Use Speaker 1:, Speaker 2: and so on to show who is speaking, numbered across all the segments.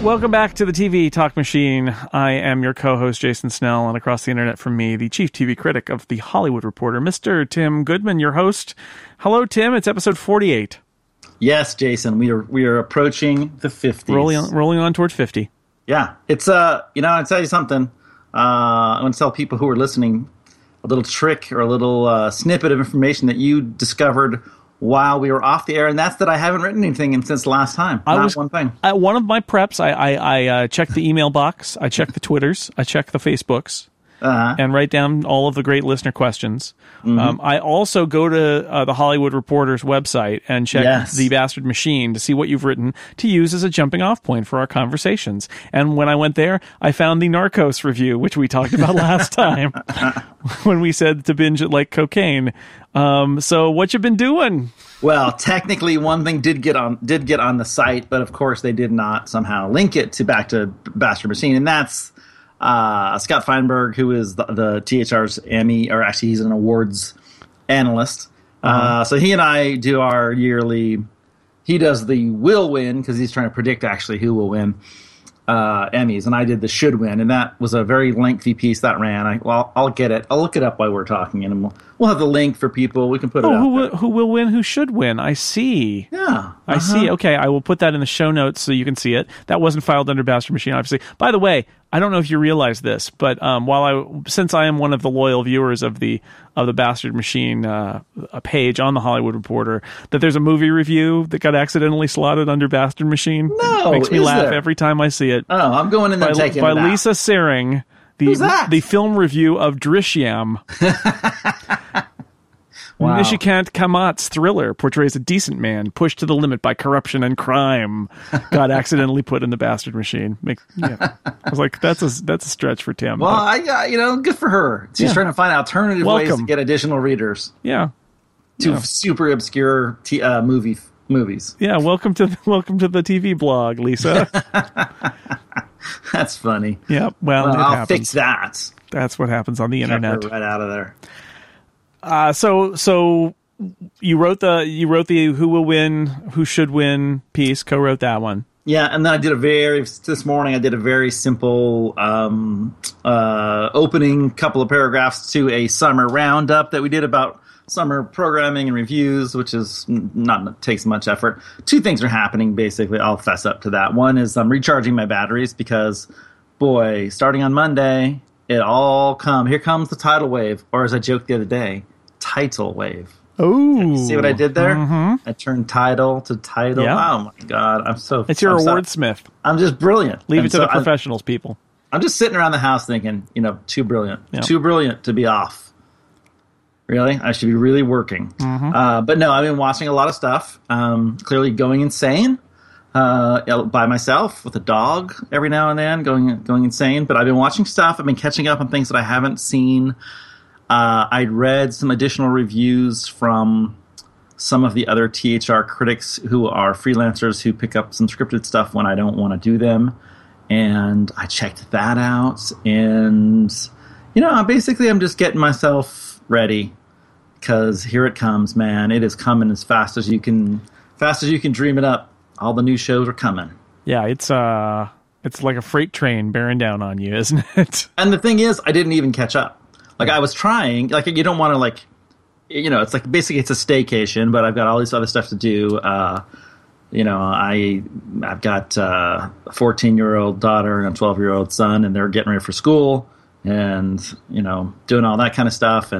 Speaker 1: Welcome back to the TV Talk Machine. I am your co-host, Jason Snell, and across the internet from me, the chief TV critic of The Hollywood Reporter, Mr. Tim Goodman, your host. Hello, Tim. It's episode 48.
Speaker 2: Yes, Jason. We are approaching the 50s.
Speaker 1: Rolling on toward 50.
Speaker 2: Yeah. It's, I'll tell you something. I want to tell people who are listening a little trick or a little snippet of information that you discovered while we were off the air, and that's that I haven't written anything since last time. Not one thing.
Speaker 1: At one of my preps, I checked the email box, I checked the Twitters, I checked the Facebooks, and write down all of the great listener questions. Mm-hmm. I also go to the Hollywood Reporter's website and check The Bastard Machine to see what you've written to use as a jumping-off point for our conversations. And when I went there, I found the Narcos review, which we talked about last time, when we said to binge it like cocaine. So what you been doing?
Speaker 2: Well, technically, one thing did get on the site, but of course they did not somehow link it back to Bastard Machine, and that's Scott Feinberg, who is the THR's Emmy, or actually he's an awards analyst. So he and I do our yearly. He does the will win because he's trying to predict actually who will win Emmys, and I did the should win, and that was a very lengthy piece that ran. I'll get it. I'll look it up while we're talking, and we'll have the link for people. We can put it out.
Speaker 1: Who will win? Who should win? I see.
Speaker 2: Yeah,
Speaker 1: I see. Okay, I will put that in the show notes so you can see it. That wasn't filed under Bastard Machine, obviously. By the way, I don't know if you realize this, but since I am one of the loyal viewers of the Bastard Machine page on the Hollywood Reporter, that there's a movie review that got accidentally slotted under Bastard Machine.
Speaker 2: No,
Speaker 1: makes me laugh
Speaker 2: there?
Speaker 1: Every time I see it.
Speaker 2: Oh, I'm going in there taking it out.
Speaker 1: By Lisa Sering, the film review of Drishyam. Wow. Nishikant Kamat's thriller portrays a decent man pushed to the limit by corruption and crime. Got accidentally put in the Bastard Machine. I was like, that's a stretch for Tim.
Speaker 2: Well, good for her. She's trying to find alternative ways to get additional readers.
Speaker 1: Yeah,
Speaker 2: to super obscure movies.
Speaker 1: Yeah, welcome to the TV blog, Lisa.
Speaker 2: That's funny.
Speaker 1: Yeah, well,
Speaker 2: I'll fix that.
Speaker 1: That's what happens on the internet.
Speaker 2: Right out of there.
Speaker 1: So you wrote the who will win, who should win piece, co-wrote that one.
Speaker 2: Yeah, and then this morning I did a very simple opening couple of paragraphs to a summer roundup that we did about summer programming and reviews, which is takes much effort. Two things are happening, basically. I'll fess up to that. One is I'm recharging my batteries because, boy, starting on Monday, here comes the tidal wave, or as I joked the other day, tidal wave.
Speaker 1: Oh,
Speaker 2: see what I did there?
Speaker 1: Mm-hmm.
Speaker 2: I turned tidal to tidal. Yeah. Oh my God,
Speaker 1: it's your wordsmith.
Speaker 2: I'm just brilliant.
Speaker 1: Leave it to the professionals, people.
Speaker 2: I'm just sitting around the house thinking, too brilliant, too brilliant to be off. Really, I should be really working.
Speaker 1: Mm-hmm.
Speaker 2: But no, I've been watching a lot of stuff. Clearly going insane. By myself with a dog every now and then, going insane. But I've been watching stuff. I've been catching up on things that I haven't seen. I'd read some additional reviews from some of the other THR critics who are freelancers who pick up some scripted stuff when I don't want to do them. And I checked that out. And, basically I'm just getting myself ready because here it comes, man. It is coming as fast as you can dream it up. All the new shows are coming. Yeah,
Speaker 1: it's like a freight train bearing down on you, isn't it?
Speaker 2: And the thing is, I didn't even catch up. Like, I was trying. Like, you don't want to, it's like basically it's a staycation, but I've got all this other stuff to do. I've got a 14-year-old daughter and a 12-year-old son, and they're getting ready for school and, doing all that kind of stuff.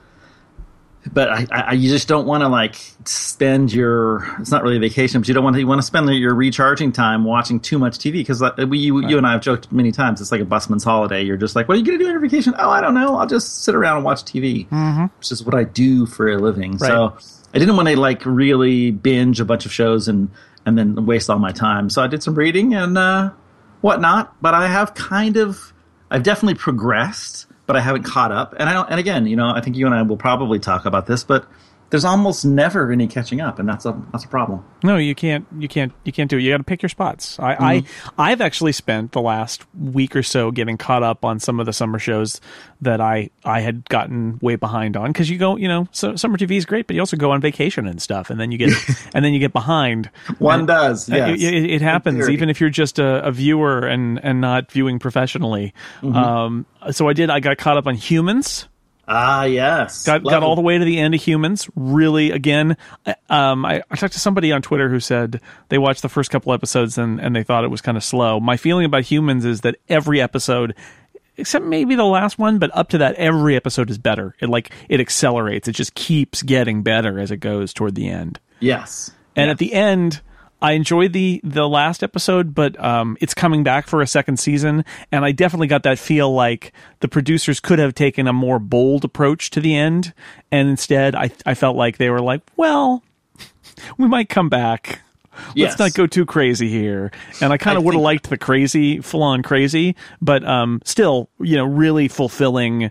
Speaker 2: But you just don't want to spend it's not really a vacation, but you want to spend your recharging time watching too much TV because you and I have joked many times. It's like a busman's holiday. You're just like, what are you going to do on your vacation? Oh, I don't know. I'll just sit around and watch TV, which is what I do for a living. Right. So I didn't want to really binge a bunch of shows and then waste all my time. So I did some reading and whatnot. But I've definitely progressed. But I haven't caught up, and again, I think you and I will probably talk about this. But there's almost never any catching up, and that's a problem.
Speaker 1: No, you can't do it. You got to pick your spots. I've actually spent the last week or so getting caught up on some of the summer shows that I had gotten way behind on, because you go, so summer TV is great, but you also go on vacation and stuff, and then you get behind.
Speaker 2: One does, yes.
Speaker 1: It happens, even if you're just a viewer and not viewing professionally. So I got caught up on Humans.
Speaker 2: Ah, yes.
Speaker 1: Got all the way to the end of Humans. Really, again, I talked to somebody on Twitter who said they watched the first couple episodes and they thought it was kind of slow. My feeling about Humans is that every episode, except maybe the last one, but up to that, every episode is better. It accelerates. It just keeps getting better as it goes toward the end.
Speaker 2: Yes.
Speaker 1: And at the end, I enjoyed the last episode, but it's coming back for a second season, and I definitely got that feel like the producers could have taken a more bold approach to the end, and instead I felt like they were like, well, we might come back. Let's not go too crazy here. And I kind of would have liked the crazy, full-on crazy, but still, really fulfilling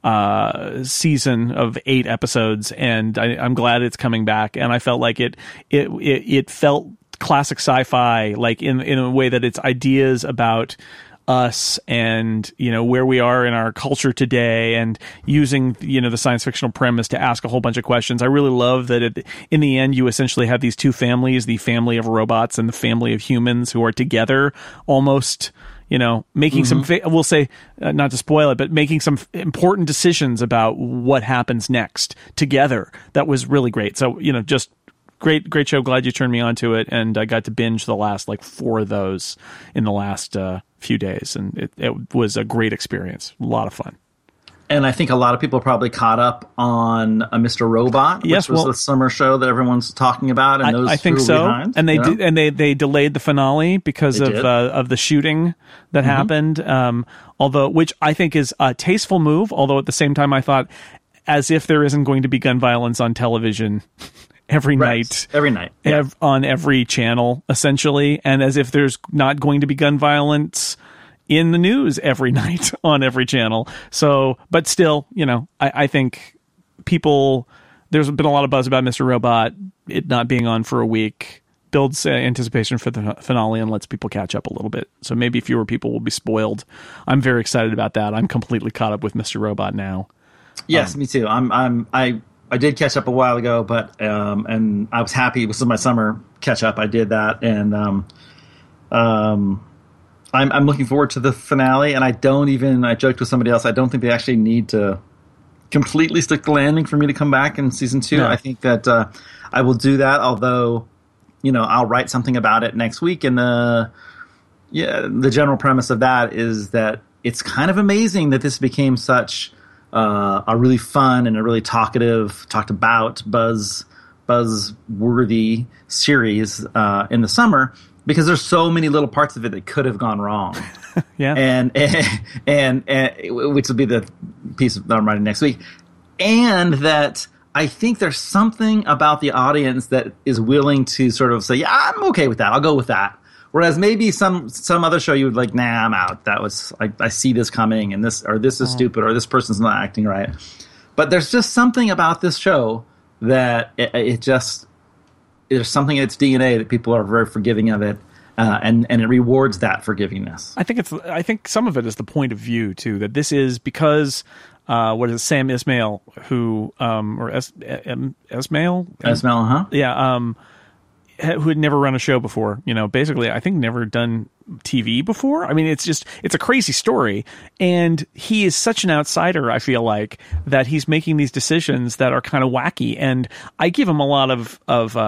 Speaker 1: season of 8 episodes, and I'm glad it's coming back, and I felt like it felt classic sci-fi, like in a way that it's ideas about us and where we are in our culture today, and using the science fictional premise to ask a whole bunch of questions. I really love that in the end you essentially have these two families, the family of robots and the family of humans, who are together almost making some, we'll say, not to spoil it, but making some important decisions about what happens next together. That was really great. So, just great show. Glad you turned me on to it. And I got to binge the last 4 of those in the last few days. And it was a great experience. A lot of fun.
Speaker 2: And I think a lot of people probably caught up on Mr. Robot, which was the summer show that everyone's talking about. And
Speaker 1: I think so. Behind, and they delayed the finale because of the shooting that happened. Which I think is a tasteful move. Although at the same time, I thought, as if there isn't going to be gun violence on television every night, on every channel, essentially, and as if there's not going to be gun violence in the news every night on every channel. So, but still, I think there's been a lot of buzz about Mr. Robot, it not being on for a week, builds anticipation for the finale and lets people catch up a little bit. So maybe fewer people will be spoiled. I'm very excited about that. I'm completely caught up with Mr. Robot now.
Speaker 2: Yes, me too. I did catch up a while ago, but and I was happy. This was my summer catch up. I did that, and I'm looking forward to the finale. And I joked with somebody else, I don't think they actually need to completely stick the landing for me to come back in season 2. No. I think that I will do that. Although, I'll write something about it next week. And the general premise of that is that it's kind of amazing that this became such a really fun and a really talked about buzz-worthy series in the summer, because there's so many little parts of it that could have gone wrong.
Speaker 1: Yeah.
Speaker 2: And which will be the piece that I'm writing next week. And that I think there's something about the audience that is willing to sort of say, yeah, I'm okay with that. I'll go with that. Whereas maybe some other show you would like, nah, I'm out. That was I see this coming, and this is stupid, or this person's not acting right. But there's just something about this show that there's something in its DNA that people are very forgiving of it, and it rewards that forgivingness.
Speaker 1: I think some of it is the point of view too. That this is because Sam Esmail, who Esmail, yeah. Who had never run a show before, basically, I think never done TV before. I mean, it's a crazy story. And he is such an outsider, I feel like, that he's making these decisions that are kind of wacky. And I give him a lot of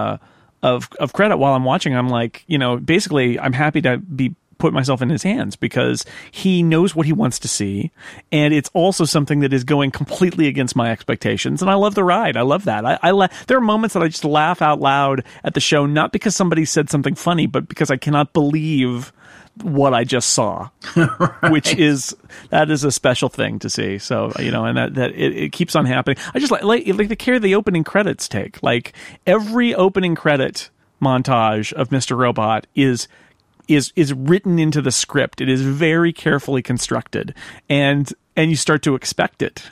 Speaker 1: credit while I'm watching. I'm like, basically, I'm happy to put myself in his hands, because he knows what he wants to see, and it's also something that is going completely against my expectations, and I love the ride. I love that. There are moments that I just laugh out loud at the show, not because somebody said something funny, but because I cannot believe what I just saw, right. That is a special thing to see. So, and that it keeps on happening. I just like the care the opening credits take. Like, every opening credit montage of Mr. Robot is written into the script. It is very carefully constructed, and and you start to expect it.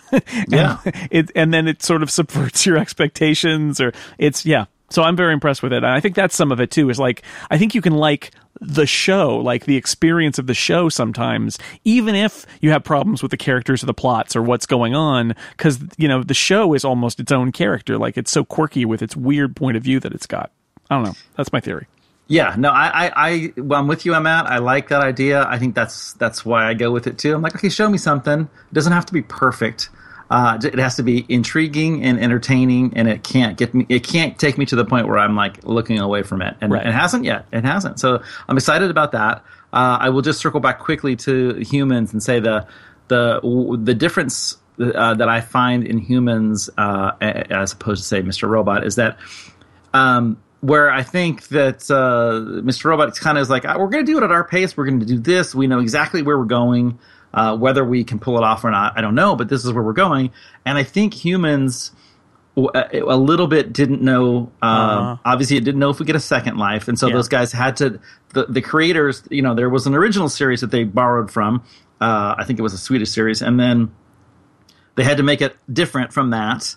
Speaker 1: And then it sort of subverts your expectations, or so I'm very impressed with it. And I think that's some of it too, is like, I think you can like the show, like the experience of the show sometimes, even if you have problems with the characters or the plots or what's going on, because, the show is almost its own character. Like, it's so quirky with its weird point of view that it's got. I don't know. That's my theory.
Speaker 2: Yeah, no, I'm with you on that. I like that idea. I think that's why I go with it too. I'm like, okay, show me something. It doesn't have to be perfect. It has to be intriguing and entertaining, and it can't take me to the point where I'm like looking away from it. And It hasn't yet. It hasn't. So I'm excited about that. I will just circle back quickly to Humans and say the difference that I find in Humans as opposed to, say, Mr. Robot is that where I think that Mr. Robot kind of is like, we're going to do it at our pace. We're going to do this. We know exactly where we're going. Whether we can pull it off or not, I don't know, but this is where we're going. And I think Humans a little bit didn't know. Obviously, it didn't know if we get a second life. And so those guys had to, the creators, there was an original series that they borrowed from. I think it was a Swedish series. And then they had to make it different from that.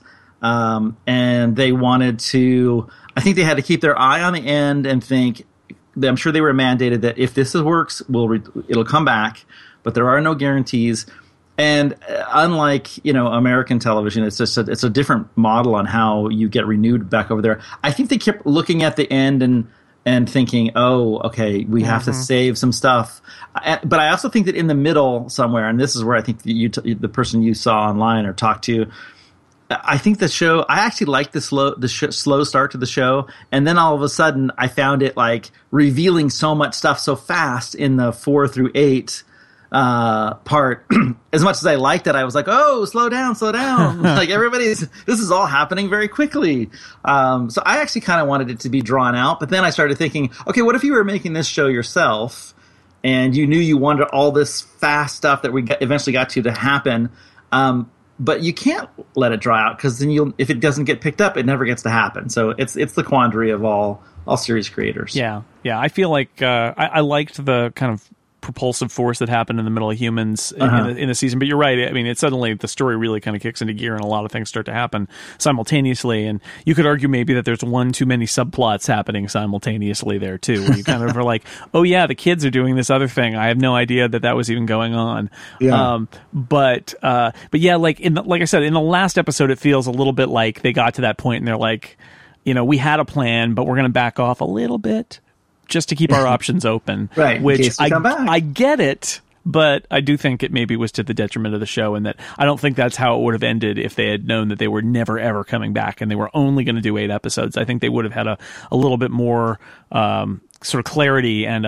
Speaker 2: And they wanted to, I think they had to keep their eye on the end and think, I'm sure they were mandated that if this works, it'll come back. But there are no guarantees. And unlike, American television, it's a different model on how you get renewed back over there. I think they kept looking at the end and thinking, oh, okay, we have to save some stuff. But I also think that in the middle somewhere, and this is where I think the person you saw online or talked to, I think the show, I actually liked the slow start to the show. And then all of a sudden I found it like revealing so much stuff so fast in the 4 through 8 part. As much as I liked it, I was like, oh, slow down. Like this is all happening very quickly. So I actually kind of wanted it to be drawn out, but then I started thinking, okay, what if you were making this show yourself and you knew you wanted all this fast stuff that we eventually got to happen, but you can't let it dry out, because then if it doesn't get picked up, it never gets to happen. So it's the quandary of all series creators.
Speaker 1: Yeah. I feel like I liked the kind of propulsive force that happened in the middle of Humans in the season. But you're right. I mean, it's suddenly the story really kind of kicks into gear, and a lot of things start to happen simultaneously. And you could argue maybe that there's one too many subplots happening simultaneously there too, where you kind of are like, oh yeah, the kids are doing this other thing. I have no idea that was even going on. Yeah. But yeah, like I said, in the last episode, it feels a little bit like they got to that point and they're like, we had a plan, but we're going to back off a little bit just to keep our options open.
Speaker 2: Right.
Speaker 1: Which I get it, but I do think it maybe was to the detriment of the show, and that I don't think that's how it would have ended if they had known that they were never, ever coming back and they were only going to do 8 episodes. I think they would have had a little bit more sort of clarity, and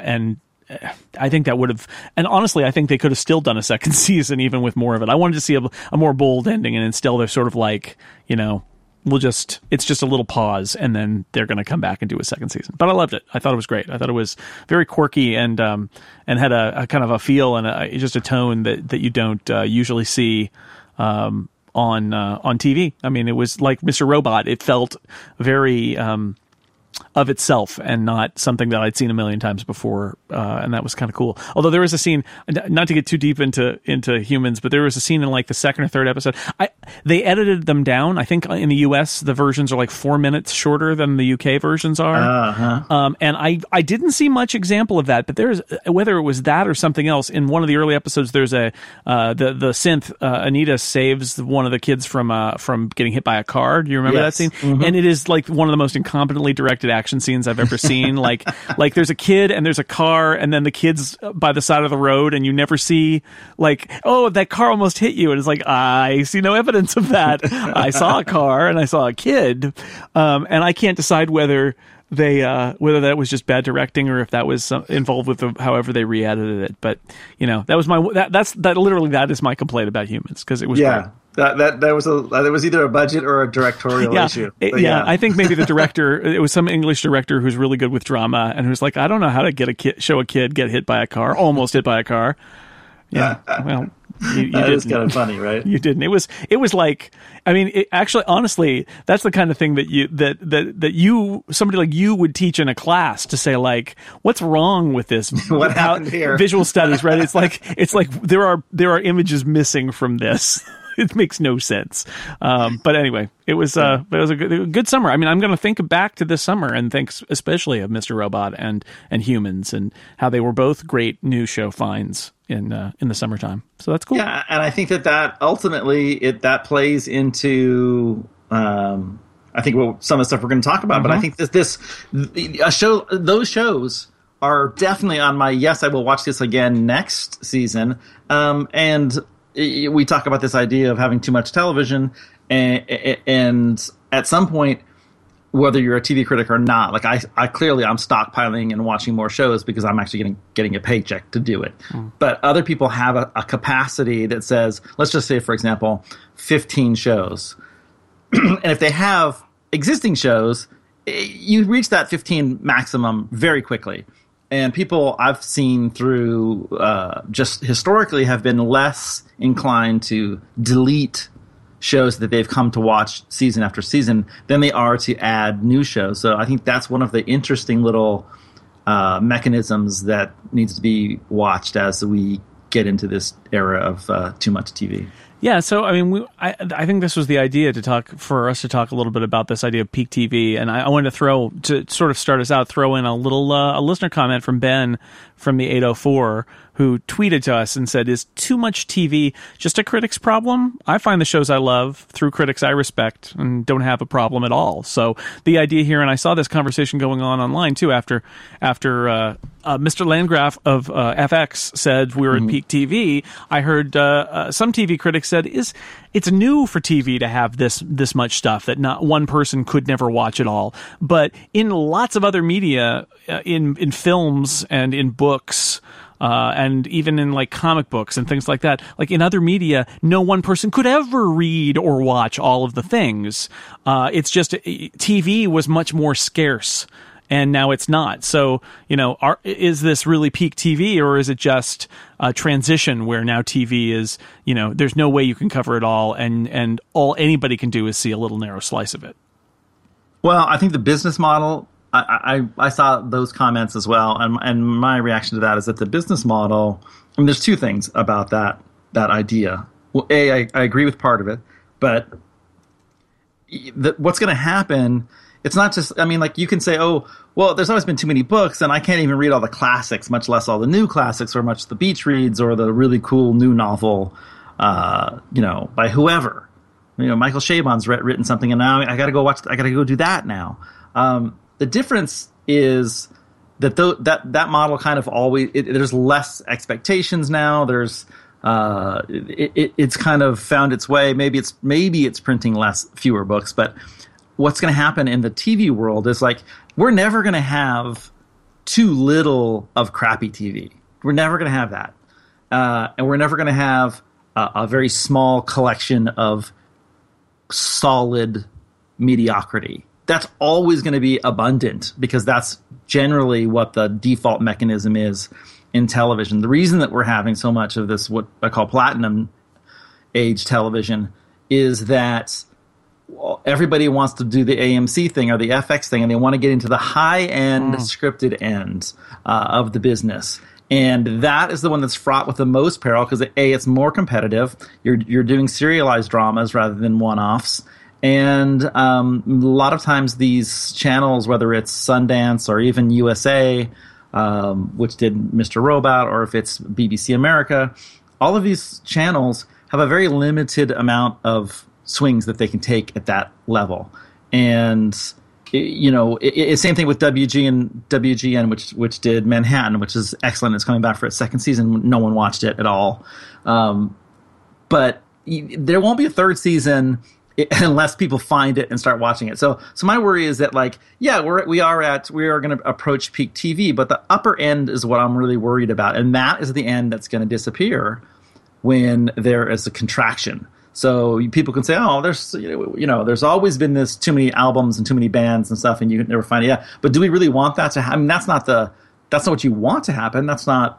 Speaker 1: I think that would have, and honestly, I think they could have still done a second season even with more of it. I wanted to see a more bold ending, and instead they're sort of like, it's just a little pause, and then they're going to come back and do a second season. But I loved it. I thought it was great. I thought it was very quirky and had a kind of a feel and just a tone that you don't usually see on TV. I mean, it was like Mr. Robot. It felt very of itself and not something that I'd seen a million times before, and that was kind of cool. Although there was a scene, not to get too deep into Humans, but there was a scene in like the second or third episode. They edited them down. I think in the US the versions are like 4 minutes shorter than the UK versions are. And I didn't see much example of that, but there's, whether it was that or something else, in one of the early episodes there's the synth, Anita saves one of the kids from getting hit by a car. Do you remember that scene? Mm-hmm. And it is like one of the most incompetently directed action scenes I've ever seen. like there's a kid and there's a car, and then the kid's by the side of the road, and you never see like, oh, that car almost hit you, and it's like, I see no evidence of that. I saw a car and I saw a kid, and I can't decide whether whether that was just bad directing or if that was involved with however they re-edited it. But that was that is my complaint about Humans, because it was great.
Speaker 2: That was either a budget or a directorial issue.
Speaker 1: I think maybe the director, it was some English director who's really good with drama and who's like, I don't know how to show a kid get hit by a car, almost hit by a car. Yeah. Well, You
Speaker 2: that is kind of funny, right?
Speaker 1: You didn't. It was like, I mean, actually, honestly, that's the kind of thing that somebody like you would teach in a class to say, like, what's wrong with this?
Speaker 2: What happened here?
Speaker 1: Visual studies, right? It's like there are images missing from this. It makes no sense. But anyway, it was a good summer. I mean, I'm going to think back to this summer and think especially of Mr. Robot and Humans, and how they were both great new show finds in the summertime. So that's cool.
Speaker 2: Yeah, and I think that ultimately that plays into I think some of the stuff we're going to talk about. But I think those shows are definitely on my yes, I will watch this again next season. And we talk about this idea of having too much television, and at some point, whether you're a TV critic or not, like I clearly I'm stockpiling and watching more shows because I'm actually getting a paycheck to do it. But other people have a capacity that says, let's just say, for example, 15 shows. And if they have existing shows, you reach that 15 maximum very quickly. And people I've seen through just historically have been less inclined to delete shows that they've come to watch season after season than they are to add new shows. So I think that's one of the interesting little mechanisms that needs to be watched as we get into this era of too much TV.
Speaker 1: Yeah, so I mean, I think this was the idea for us to talk a little bit about this idea of peak TV, and I wanted to sort of start us out, throw in a little a listener comment from Ben from the 804, who tweeted to us and said, "Is too much TV just a critic's problem? I find the shows I love through critics I respect and don't have a problem at all." So the idea here, and I saw this conversation going on online too after Mr. Landgraf of FX said we were at peak TV. I heard some TV critics said it's new for TV to have this much stuff that not one person could never watch it all. But in lots of other media, in films and in books, and even in like comic books and things like that, like in other media, no one person could ever read or watch all of the things. It's just TV was much more scarce. And now it's not. So, is this really peak TV, or is it just a transition where now TV is, there's no way you can cover it all, and all anybody can do is see a little narrow slice of it?
Speaker 2: Well, I think the business model, I saw those comments as well, and my reaction to that is that the business model, I mean, there's two things about that idea. Well, I agree with part of it, but what's going to happen, it's not just, I mean, like you can say, oh, well, there's always been too many books and I can't even read all the classics, much less all the new classics or much the beach reads or the really cool new novel, by whoever. Michael Chabon's written something and now I got to go do that now. The difference is that that model kind of always, there's less expectations now. There's, it's kind of found its way. Maybe it's printing fewer books, but what's going to happen in the TV world is like we're never going to have too little of crappy TV. We're never going to have that, and we're never going to have a very small collection of solid mediocrity. That's always going to be abundant because that's generally what the default mechanism is in television. The reason that we're having so much of this, what I call platinum age television, is that everybody wants to do the AMC thing or the FX thing, and they want to get into the high-end scripted end of the business. And that is the one that's fraught with the most peril because, A, it's more competitive. You're doing serialized dramas rather than one-offs. And a lot of times these channels, whether it's Sundance or even USA, which did Mr. Robot, or if it's BBC America, all of these channels have a very limited amount of swings that they can take at that level. And it's same thing with WGN, which did Manhattan, which is excellent. It's coming back for its second season. No one watched it at all. But there won't be a third season unless people find it and start watching it. So my worry is that, like, yeah, we are going to approach peak TV, but the upper end is what I'm really worried about. And that is the end that's going to disappear when there is a contraction. So people can say, oh, there's always been this too many albums and too many bands and stuff, and you can never find it. Yeah, but do we really want that to happen? I mean, that's not what you want to happen. That's not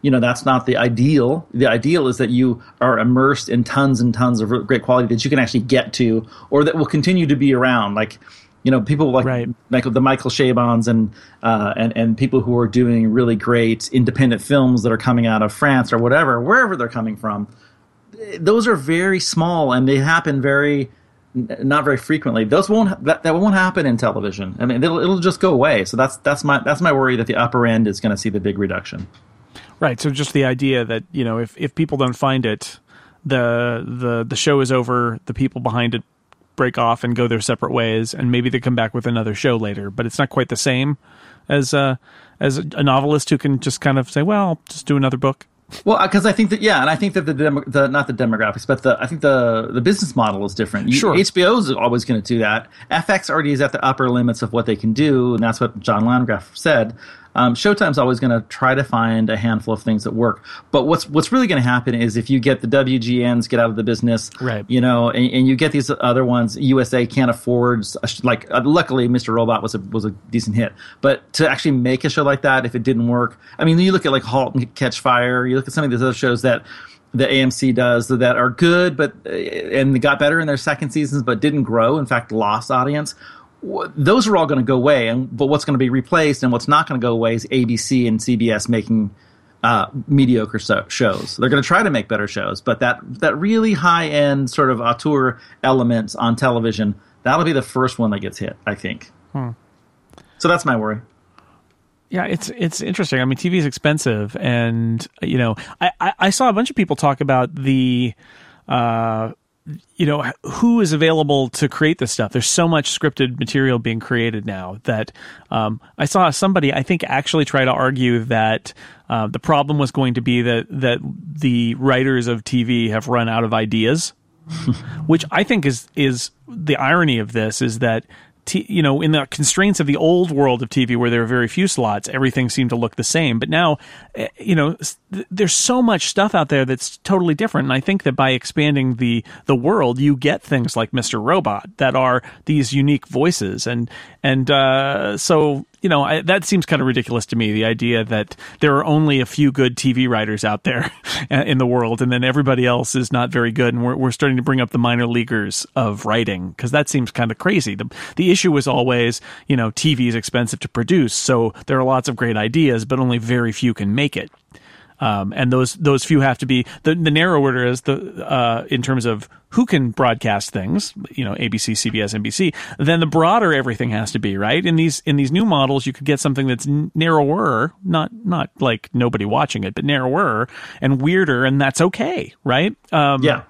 Speaker 2: that's not the ideal. The ideal is that you are immersed in tons and tons of great quality that you can actually get to, or that will continue to be around. Like, people like the Michael Chabons and people who are doing really great independent films that are coming out of France or wherever they're coming from. Those are very small, and they happen not very frequently. That won't happen in television. I mean, it'll just go away. So that's my worry, that the upper end is going to see the big reduction.
Speaker 1: Right. So just the idea that, if people don't find it, the show is over, the people behind it break off and go their separate ways, and maybe they come back with another show later, but it's not quite the same as a novelist who can just kind of say, well, I'll just do another book.
Speaker 2: Well, because I think that, and I think that the not the demographics, but I think the business model is different.
Speaker 1: Sure.
Speaker 2: HBO is always going to do that. FX already is at the upper limits of what they can do, and that's what John Landgraf said. Showtime's always going to try to find a handful of things that work. But what's really going to happen is if you get the WGNs get out of the business,
Speaker 1: right?
Speaker 2: And you get these other ones, USA can't afford. Luckily, Mr. Robot was a decent hit. But to actually make a show like that, if it didn't work, I mean, you look at like *Halt and Catch Fire*. You look at some of these other shows that the AMC does that are good, and they got better in their second seasons, but didn't grow. In fact, lost audience. Those are all going to go away, but what's going to be replaced and what's not going to go away is ABC and CBS making mediocre shows. They're going to try to make better shows, but that really high-end sort of auteur element on television, that'll be the first one that gets hit, I think. So that's my worry.
Speaker 1: Yeah, it's interesting. I mean, TV is expensive, and I saw a bunch of people talk about the who is available to create this stuff. There's so much scripted material being created now that I saw somebody, I think, actually try to argue that the problem was going to be that the writers of TV have run out of ideas, which I think is the irony of this is that in the constraints of the old world of TV where there are very few slots, everything seemed to look the same. But now, there's so much stuff out there that's totally different. And I think that by expanding the world, you get things like Mr. Robot that are these unique voices. So that seems kind of ridiculous to me, the idea that there are only a few good TV writers out there in the world, and then everybody else is not very good, and we're starting to bring up the minor leaguers of writing, because that seems kind of crazy. The issue was always, TV is expensive to produce, so there are lots of great ideas, but only very few can make it. And those few have to be the narrower is in terms of who can broadcast things, ABC, CBS, NBC. Then the broader everything has to be, right? In these new models, you could get something that's narrower, not like nobody watching it, but narrower and weirder, and that's okay, right?
Speaker 2: Yeah.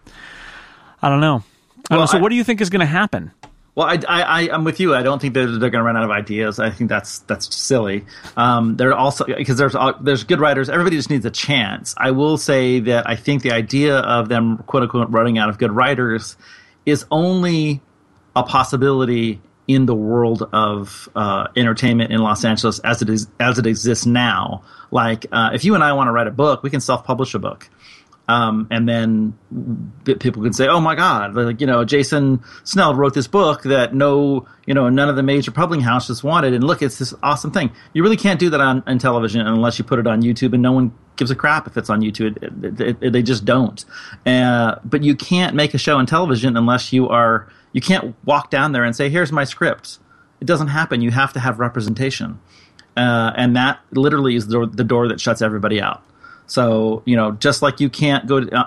Speaker 1: I don't know. So what do you think is going to happen?
Speaker 2: Well, I'm with you. I don't think they're going to run out of ideas. I think that's silly. They're also, because there's good writers. Everybody just needs a chance. I will say that I think the idea of them quote unquote running out of good writers is only a possibility in the world of entertainment in Los Angeles as it exists now. Like if you and I want to write a book, we can self-publish a book. And then people can say, "Oh my God, Jason Snell wrote this book that none of the major publishing houses wanted, and look, it's this awesome thing." You really can't do that on television unless you put it on YouTube, and no one gives a crap if it's on YouTube. They just don't. But you can't make a show on television unless you can't walk down there and say, "Here's my script." It doesn't happen. You have to have representation, and that literally is the door that shuts everybody out. So, just like you can't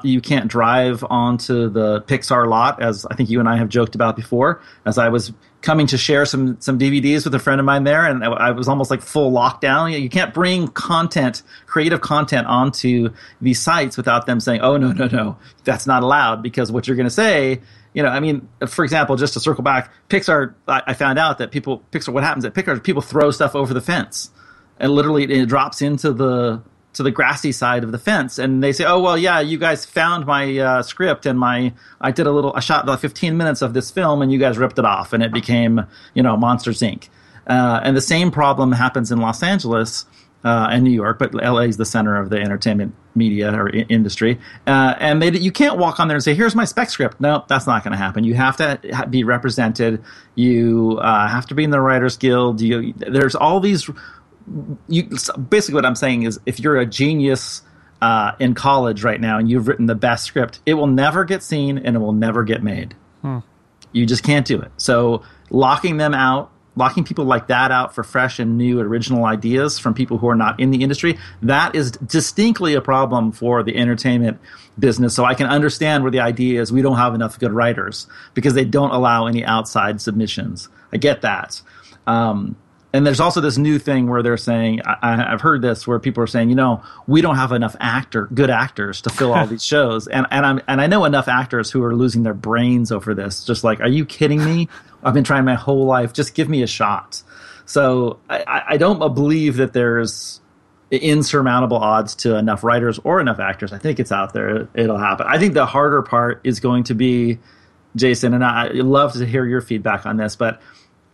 Speaker 2: drive onto the Pixar lot, as I think you and I have joked about before, as I was coming to share some DVDs with a friend of mine there, and I was almost like full lockdown. You can't bring creative content onto these sites without them saying, "Oh, no, that's not allowed," because what you're going to say, for example, just to circle back, Pixar, I found out that what happens at Pixar, people throw stuff over the fence, and literally it drops into the grassy side of the fence, and they say, "Oh, well, yeah, you guys found my script, and I shot like 15 minutes of this film, and you guys ripped it off, and it became, Monsters Inc." And the same problem happens in Los Angeles and New York, but LA is the center of the entertainment media or industry, and you can't walk on there and say, "Here's my spec script." No, that's not going to happen. You have to be represented. You have to be in the Writers Guild. There's all these. Basically what I'm saying is, if you're a genius in college right now and you've written the best script, it will never get seen and it will never get made. You just can't do it. So locking people like that out for fresh and new original ideas from people who are not in the industry, that is distinctly a problem for the entertainment business. So I can understand where the idea is we don't have enough good writers because they don't allow any outside submissions. I get that. And there's also this new thing where they're saying, I've heard this, where people are saying, we don't have enough good actors to fill all these shows. And I know enough actors who are losing their brains over this. Just like, are you kidding me? I've been trying my whole life. Just give me a shot. So I don't believe that there's insurmountable odds to enough writers or enough actors. I think it's out there. It'll happen. I think the harder part is going to be, Jason, and I'd love to hear your feedback on this, but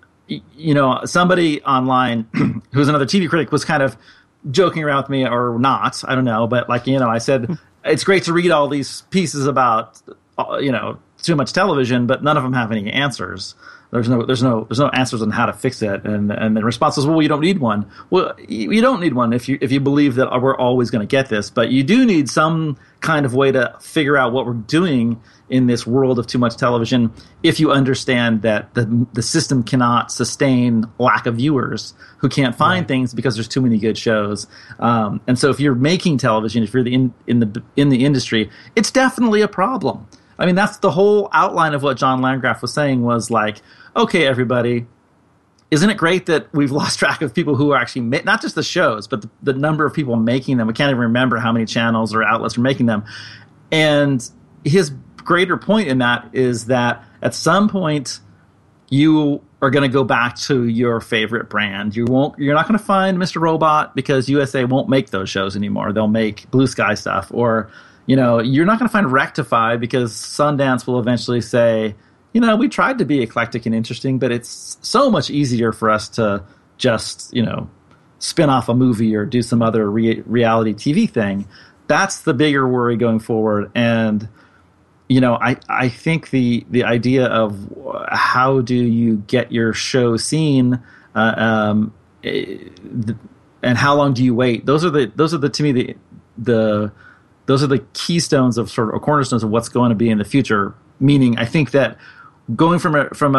Speaker 2: somebody online who's another TV critic was kind of joking around with me, or not, I don't know, but I said, it's great to read all these pieces about, too much television, but none of them have any answers. There's no answers on how to fix it. And the response was, well, you don't need one. Well, you don't need one if you believe that we're always going to get this, but you do need some kind of way to figure out what we're doing in this world of too much television if you understand that the system cannot sustain lack of viewers who can't find things because there's too many good shows. And so if you're making television, if you're in the industry, it's definitely a problem. I mean, that's the whole outline of what John Landgraf was saying was like, okay, everybody, isn't it great that we've lost track of people who are actually not just the shows, but the number of people making them? We can't even remember how many channels or outlets are making them. And his greater point in that is that at some point you are going to go back to your favorite brand. You're not going to find Mr. Robot because USA won't make those shows anymore. They'll make Blue Sky stuff, or you're not going to find Rectify because Sundance will eventually say, we tried to be eclectic and interesting, but it's so much easier for us to just, spin off a movie or do some other reality TV thing. That's the bigger worry going forward. And, I think the idea of how do you get your show seen, and how long do you wait? Those are to me those are the keystones of sort of or cornerstones of what's going to be in the future. Meaning, I think that we're going from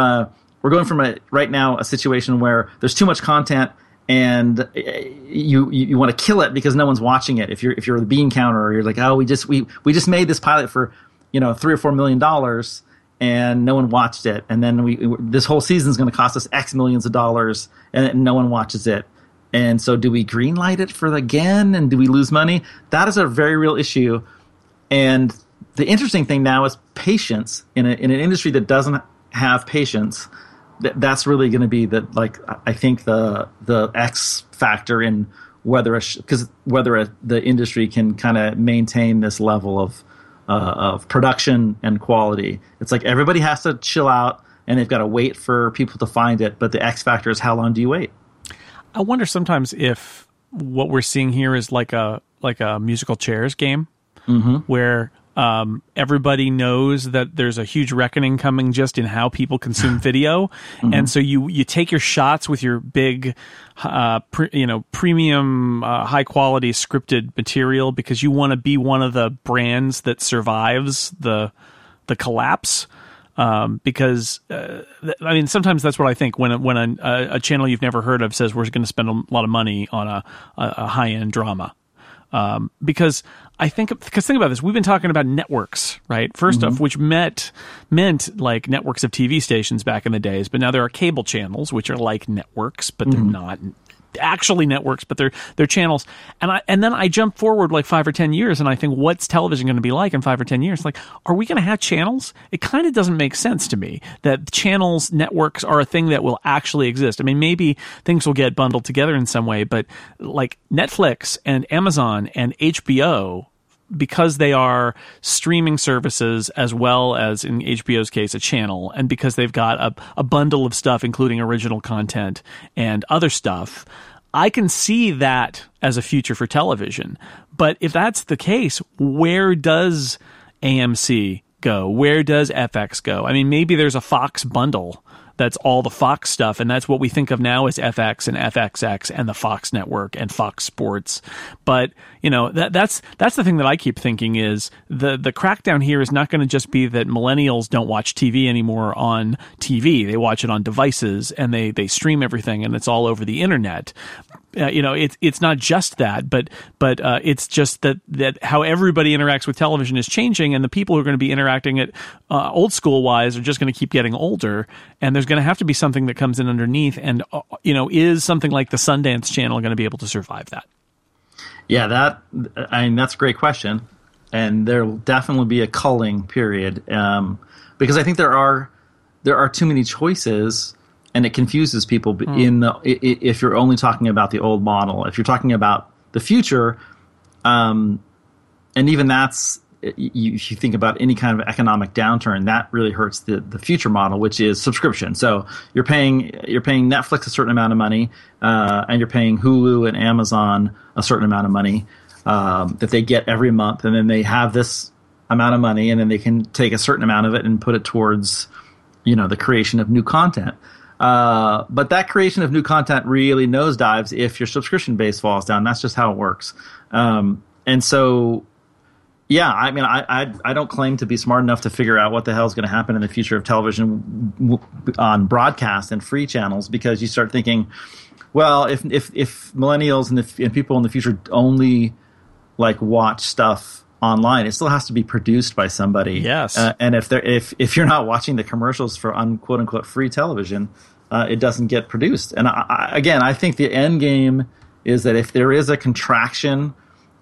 Speaker 2: right now a situation where there's too much content and you want to kill it because no one's watching it. If you're the bean counter, or you're like, oh, we just made this pilot for $3 or $4 million and no one watched it, and then this whole season is going to cost us X millions of dollars and no one watches it. And so do we greenlight it again, and do we lose money? That is a very real issue. And the interesting thing now is patience in an industry that doesn't have patience. That's really going to be I think the X factor in whether the industry can kind of maintain this level of production and quality. It's like everybody has to chill out and they've got to wait for people to find it. But the X factor is how long do you wait?
Speaker 1: I wonder sometimes if what we're seeing here is like a musical chairs game, where everybody knows that there's a huge reckoning coming just in how people consume video, and so you take your shots with your big, premium, high quality scripted material because you want to be one of the brands that survives the collapse. Because sometimes that's what I think when a channel you've never heard of says we're going to spend a lot of money on a high-end drama. Because think about this, we've been talking about networks, right? First off, which meant like networks of TV stations back in the days, but now there are cable channels which are like networks, but they're not actually networks, but they're channels. And then I jump forward like 5 or 10 years and I think, what's television going to be like in 5 or 10 years? Like, are we going to have channels? It kind of doesn't make sense to me that channels, networks are a thing that will actually exist. I mean, maybe things will get bundled together in some way, but like Netflix and Amazon and HBO, because they are streaming services as well as, in HBO's case, a channel, and because they've got a bundle of stuff, including original content and other stuff, I can see that as a future for television. But if that's the case, where does AMC go? Where does FX go? I mean, maybe there's a Fox bundle that's all the Fox stuff, and that's what we think of now as FX and FXX and the Fox network and Fox Sports. But that's the thing that I keep thinking is the crackdown here is not going to just be that millennials don't watch TV anymore on TV. They watch it on devices, and they stream everything, and it's all over the internet. It's not just that, but it's just that how everybody interacts with television is changing, and the people who are going to be interacting it old school wise are just going to keep getting older, and there's going to have to be something that comes in underneath. And is something like the Sundance Channel going to be able to survive that?
Speaker 2: Yeah, that's a great question, and there'll definitely be a culling period because I think there are too many choices. And it confuses people if you're only talking about the old model. If you're talking about the future, and even that's if you think about any kind of economic downturn, that really hurts the future model, which is subscription. So you're paying Netflix a certain amount of money, and you're paying Hulu and Amazon a certain amount of money that they get every month, and then they have this amount of money, and then they can take a certain amount of it and put it towards the creation of new content. But that creation of new content really nosedives if your subscription base falls down. That's just how it works. And so, yeah, I mean, I don't claim to be smart enough to figure out what the hell is going to happen in the future of television on broadcast and free channels, because you start thinking, well, if millennials and people in the future only watch stuff online, it still has to be produced by somebody.
Speaker 1: Yes.
Speaker 2: And if you're not watching the commercials for quote unquote free television, it doesn't get produced. And I think the end game is that if there is a contraction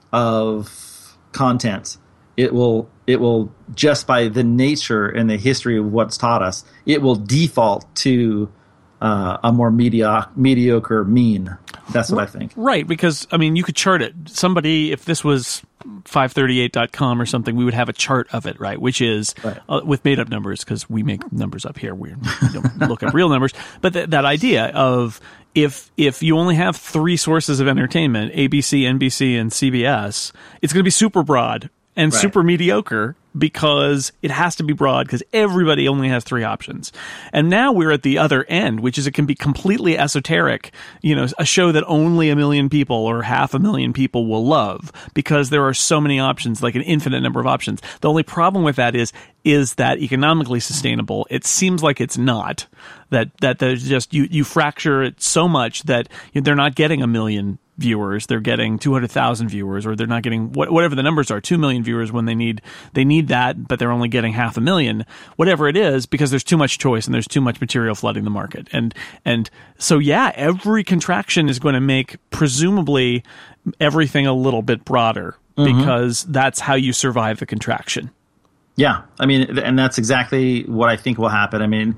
Speaker 2: of content, it will just by the nature and the history of what's taught us, it will default to a more mediocre mean. That's what I think.
Speaker 1: Right, because, I mean, you could chart it. Somebody, if this was 538.com or something, we would have a chart of it, right? Which is with made-up numbers, because we make numbers up here. We don't look at real numbers. But that idea of if you only have three sources of entertainment, ABC, NBC, and CBS, it's going to be super broad and super mediocre, because it has to be broad because everybody only has three options. And now we're at the other end, which is it can be completely esoteric, a show that only 1 million people or 500,000 people will love because there are so many options, like an infinite number of options. The only problem with that is that economically sustainable? It seems like it's not. That there's just you fracture it so much that they're not getting 1 million viewers, they're getting 200,000 viewers, or they're not getting whatever the numbers are, 2 million viewers when they need that, but they're only getting 500,000, whatever it is, because there's too much choice and there's too much material flooding the market. And so, yeah, every contraction is going to make presumably everything a little bit broader, because that's how you survive the contraction.
Speaker 2: Yeah, I mean, and that's exactly what I think will happen. I mean,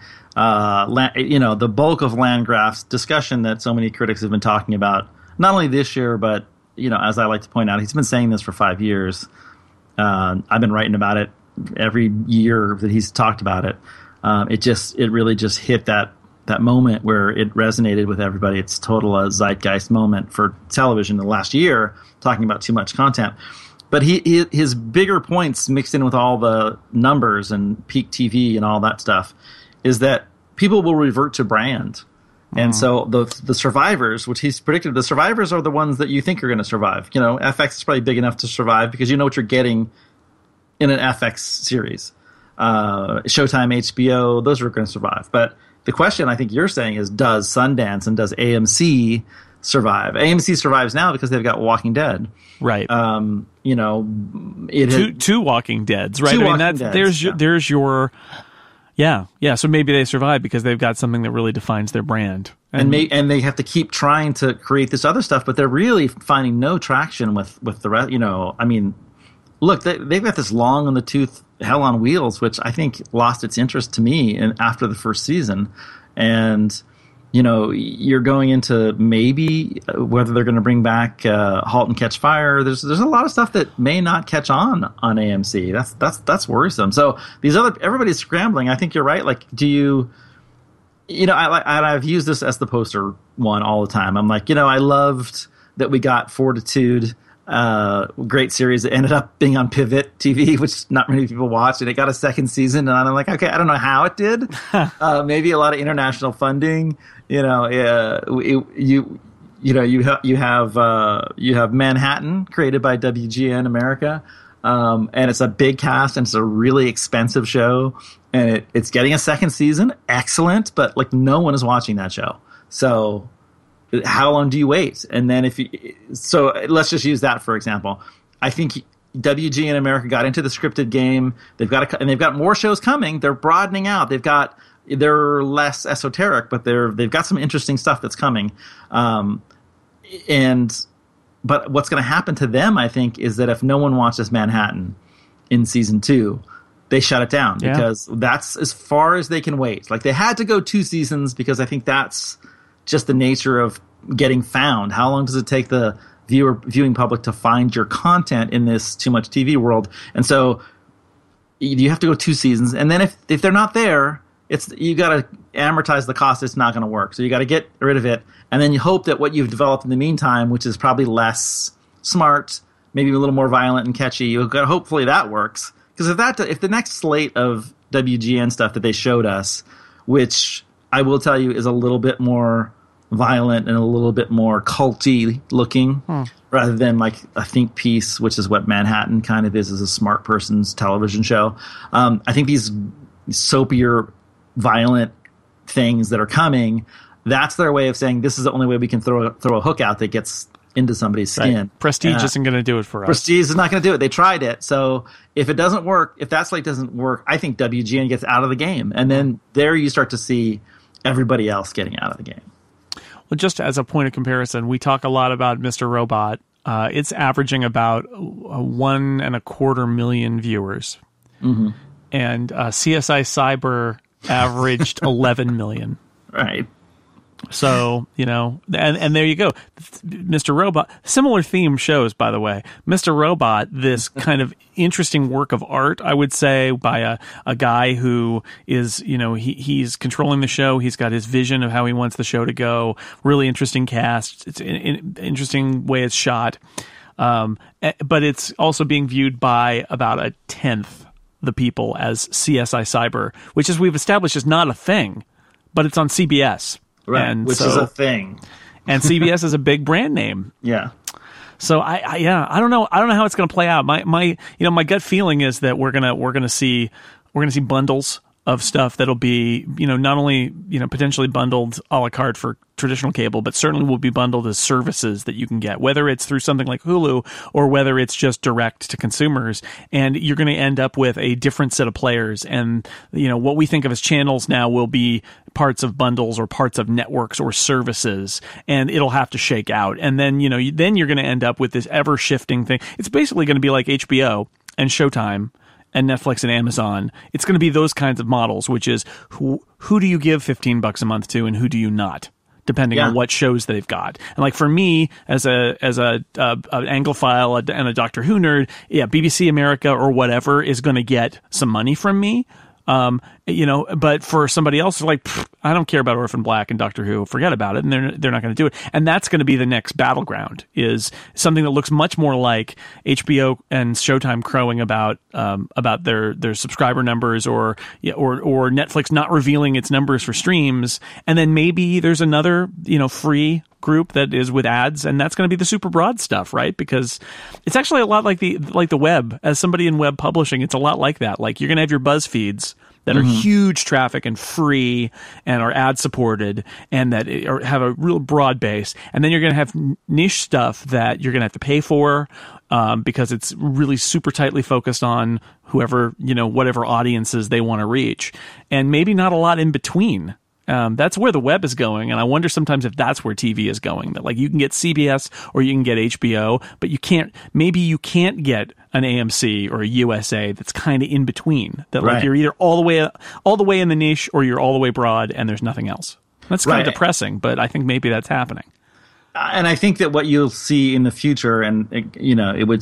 Speaker 2: the bulk of Landgraf's discussion that so many critics have been talking about, not only this year, but, as I like to point out, he's been saying this for 5 years. I've been writing about it every year that he's talked about it. It really just hit that moment where it resonated with everybody. It's total zeitgeist moment for television the last year, talking about too much content. But his bigger points mixed in with all the numbers and peak TV and all that stuff is that people will revert to brand. And so the survivors, which he's predicted, the survivors are the ones that you think are going to survive. FX is probably big enough to survive because you know what you're getting in an FX series. Showtime, HBO, those are going to survive. But the question I think you're saying is, does Sundance and does AMC survive? AMC survives now because they've got Walking Dead.
Speaker 1: Right.
Speaker 2: Two
Speaker 1: Walking Deads, right? There's your... Yeah. So maybe they survive because they've got something that really defines their brand,
Speaker 2: and they have to keep trying to create this other stuff, but they're really finding no traction with the rest. I mean, look, they've got this long on the tooth Hell on Wheels, which I think lost its interest to me after the first season, and you're going into maybe whether they're going to bring back Halt and Catch Fire. There's a lot of stuff that may not catch on AMC. That's worrisome. So everybody's scrambling. I think you're right. Like, do you? I've used this as the poster one all the time. I'm like, I loved that we got Fortitude great series that ended up being on Pivot TV, which not many people watched, and it got a second season. And I'm like, okay, I don't know how it did. Maybe a lot of international funding. You have Manhattan, created by WGN America, and it's a big cast, and it's a really expensive show, and it's getting a second season. Excellent, but like no one is watching that show. So how long do you wait? And then so let's just use that for example. I think WGN America got into the scripted game. They've got more shows coming. They're broadening out. They're less esoteric, but they've got some interesting stuff that's coming. But what's going to happen to them, I think, is that if no one watches Manhattan in season 2, they shut it down because that's as far as they can wait. Like they had to go 2 seasons because I think that's just the nature of getting found. How long does it take the viewing public to find your content in this too much TV world? And so you have to go 2 seasons, and then if they're not there, you got to amortize the cost. It's not going to work, so you got to get rid of it, and then you hope that what you've developed in the meantime, which is probably less smart, maybe a little more violent and catchy, you've got hopefully that works. Because if the next slate of WGN stuff that they showed us, which I will tell you is a little bit more violent and a little bit more culty looking, rather than like a think piece, which is what Manhattan kind of is as a smart person's television show. I think these soapier, violent things that are coming, that's their way of saying this is the only way we can throw a hook out that gets into somebody's skin.
Speaker 1: Right. Prestige isn't going to do it for us.
Speaker 2: Prestige is not going to do it. They tried it. So if it doesn't work, if that slate doesn't work, I think WGN gets out of the game. And then there you start to see everybody else getting out of the game.
Speaker 1: Well, just as a point of comparison, we talk a lot about Mr. Robot. It's averaging about 1.25 million viewers. Mm-hmm. And CSI Cyber averaged 11 million.
Speaker 2: Right.
Speaker 1: So, and there you go. Mr. Robot, similar theme shows, by the way. Mr. Robot, this kind of interesting work of art, I would say, by a guy who is, he's controlling the show. He's got his vision of how he wants the show to go. Really interesting cast. It's an interesting way it's shot. But it's also being viewed by about 1/10 the people as CSI Cyber, which, as we've established, is not a thing, but it's on CBS.
Speaker 2: Right, which is a thing.
Speaker 1: And CBS is a big brand name.
Speaker 2: Yeah.
Speaker 1: So I don't know how it's going to play out. My gut feeling is that we're going to see bundles of stuff that'll be, not only, potentially bundled a la carte for traditional cable, but certainly will be bundled as services that you can get, whether it's through something like Hulu or whether it's just direct to consumers. And you're going to end up with a different set of players. And, what we think of as channels now will be parts of bundles or parts of networks or services, and it'll have to shake out. And then, then you're going to end up with this ever shifting thing. It's basically going to be like HBO and Showtime and Netflix and Amazon. It's going to be those kinds of models, which is who do you give $15 a month to and who do you not, depending on what shows they've got. And like for me, as an Anglophile and a Doctor Who nerd, BBC America or whatever is going to get some money from me. But for somebody else, like, I don't care about Orphan Black and Doctor Who, forget about it, and they're not going to do it. And that's going to be the next battleground, is something that looks much more like HBO and Showtime crowing about their subscriber numbers, or Netflix not revealing its numbers for streams, and then maybe there's another free group that is with ads, and that's going to be the super broad stuff, right? Because it's actually a lot like the web. As somebody in web publishing, it's a lot like that. Like, you're going to have your buzz feeds that are huge traffic and free and are ad supported and that have a real broad base, and then you're going to have niche stuff that you're going to have to pay for because it's really super tightly focused on whoever, whatever audiences they want to reach, and maybe not a lot in between. That's where the web is going, and I wonder sometimes if that's where TV is going. That, like, you can get CBS or you can get HBO, but you can't get an AMC or a USA that's kind of in between. That, like, you're either all the way in the niche or you're all the way broad, and there's nothing else. That's kind of depressing, but I think maybe that's happening.
Speaker 2: And I think that what you'll see in the future, and it'd be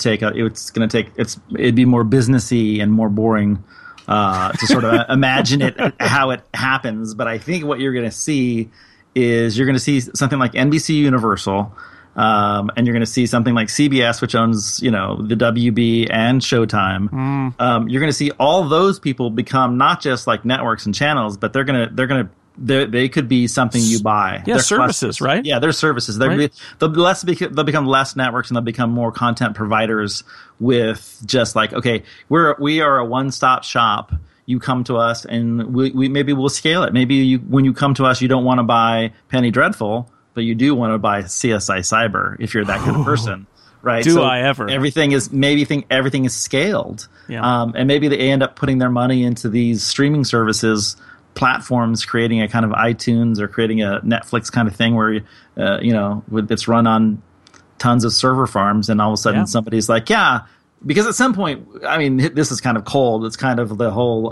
Speaker 2: more businessy and more boring to sort of imagine it, how it happens. But I think what you're going to see is something like NBC Universal and you're going to see something like CBS, which owns, the WB and Showtime. You're going to see all those people become not just like networks and channels, but they could be something you buy.
Speaker 1: Yeah,
Speaker 2: they're
Speaker 1: services,
Speaker 2: clusters.
Speaker 1: right?
Speaker 2: Yeah, they're services. They'll become less networks, and they'll become more content providers with just like, okay, we are a one-stop shop. You come to us, and we maybe we'll scale it. Maybe when you come to us, you don't want to buy Penny Dreadful, but you do want to buy CSI Cyber if you're that kind of person, right?
Speaker 1: Do I ever?
Speaker 2: Everything is scaled,
Speaker 1: Yeah.
Speaker 2: and maybe they end up putting their money into these streaming services platforms, creating a kind of iTunes or creating a Netflix kind of thing where it's run on tons of server farms, and all of a sudden somebody's like, yeah, because at some point, I mean, this is kind of cold. It's kind of the whole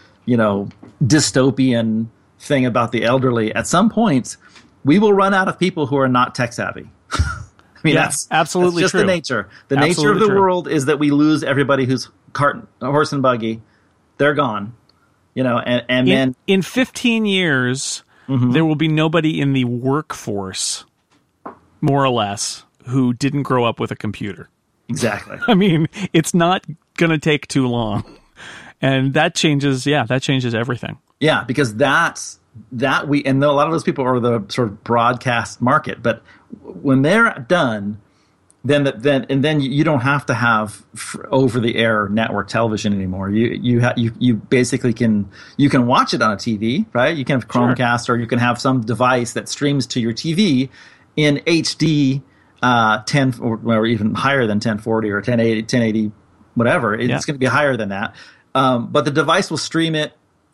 Speaker 2: dystopian thing about the elderly. At some point, we will run out of people who are not tech savvy. I mean, that's
Speaker 1: absolutely
Speaker 2: just
Speaker 1: true.
Speaker 2: the nature. The
Speaker 1: Absolutely
Speaker 2: nature of the
Speaker 1: true.
Speaker 2: world is that we lose everybody who's horse and buggy. They're gone. Then
Speaker 1: in 15 years, there will be nobody in the workforce, more or less, who didn't grow up with a computer.
Speaker 2: Exactly.
Speaker 1: I mean, it's not going to take too long. And that changes everything.
Speaker 2: Yeah, because and a lot of those people are the sort of broadcast market, but when they're done, then you don't have to have over the air network television anymore. You basically can watch it on a TV, right? You can have Chromecast, or you can have some device that streams to your TV in HD 10 or even higher than 1040 or 1080 whatever. It's going to be higher than that. But the device will stream it,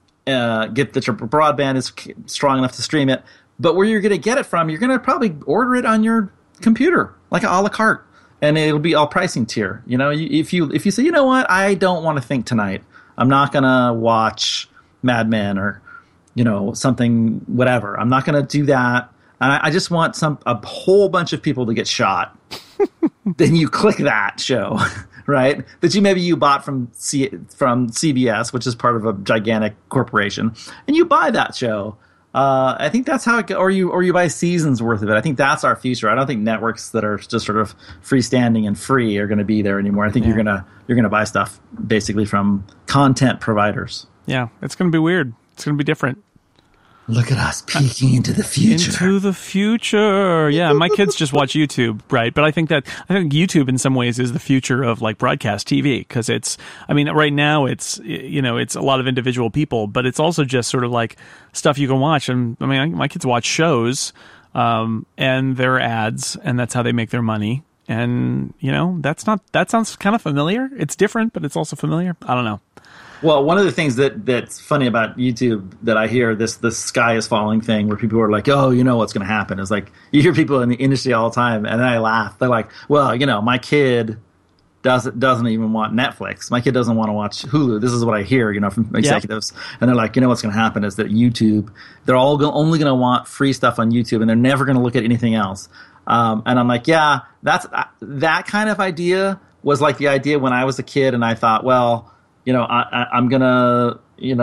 Speaker 2: get that your broadband is strong enough to stream it. But where you're going to get it from, you're going to probably order it on your computer, like a la carte, and it'll be all pricing tier. If you say, you know what, I don't want to think tonight. I'm not going to watch Mad Men or something, whatever. I'm not going to do that. And I just want a whole bunch of people to get shot. Then you click that show, right? That you bought from CBS, which is part of a gigantic corporation, and you buy that show. I think that's how it goes. Or you buy seasons worth of it. I think that's our future. I don't think networks that are just sort of freestanding and free are going to be there anymore. I think you're gonna buy stuff basically from content providers.
Speaker 1: Yeah, it's going to be weird. It's going to be different.
Speaker 2: Look at us peeking into the future.
Speaker 1: Into the future. Yeah, my kids just watch YouTube, right? But I think YouTube in some ways is the future of like broadcast TV, because right now it's a lot of individual people, but it's also just sort of like stuff you can watch. And I mean, my kids watch shows, and there are ads, and that's how they make their money. And that sounds kind of familiar. It's different, but it's also familiar. I don't know.
Speaker 2: Well, one of the things that's funny about YouTube that I hear, this sky is falling thing, where people are like, oh, what's going to happen, is like, you hear people in the industry all the time, and then I laugh. They're like, well, my kid doesn't even want Netflix. My kid doesn't want to watch Hulu. This is what I hear, from executives. Yep. And they're like, what's going to happen is that YouTube, they're all only going to want free stuff on YouTube, and they're never going to look at anything else. And I'm like, yeah, that kind of idea was like the idea when I was a kid, and I thought, well, I'm gonna be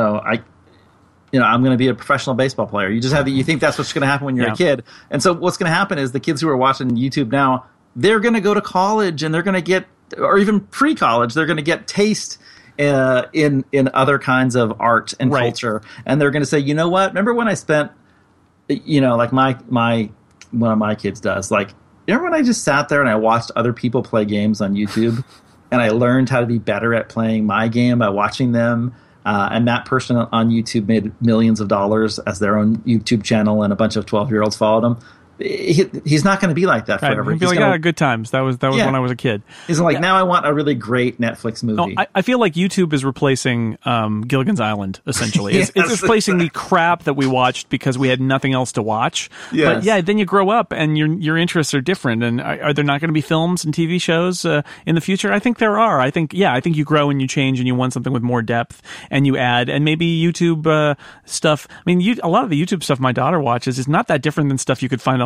Speaker 2: a professional baseball player. You think that's what's going to happen when you're a kid. And so what's going to happen is the kids who are watching YouTube now, they're going to go to college, and they're going to get, or even pre-college, they're going to get taste in other kinds of art and culture. And they're going to say, you know what? Remember when I spent, like my one of my kids does, like, remember when I just sat there and I watched other people play games on YouTube? And I learned how to be better at playing my game by watching them. And that person on YouTube made millions of dollars as their own YouTube channel, and a bunch of 12-year-olds followed him. He's not going to be like that forever.
Speaker 1: He'll be like, good times. That was when I was a kid.
Speaker 2: He's like, now I want a really great Netflix movie.
Speaker 1: No, I feel like YouTube is replacing Gilligan's Island, essentially. It's replacing the crap that we watched because we had nothing else to watch.
Speaker 2: Yes.
Speaker 1: But then you grow up and your interests are different. And are there not going to be films and TV shows in the future? I think there are. I think you grow and you change, and you want something with more depth, and you add. And maybe YouTube stuff. I mean, a lot of the YouTube stuff my daughter watches is not that different than stuff you could find on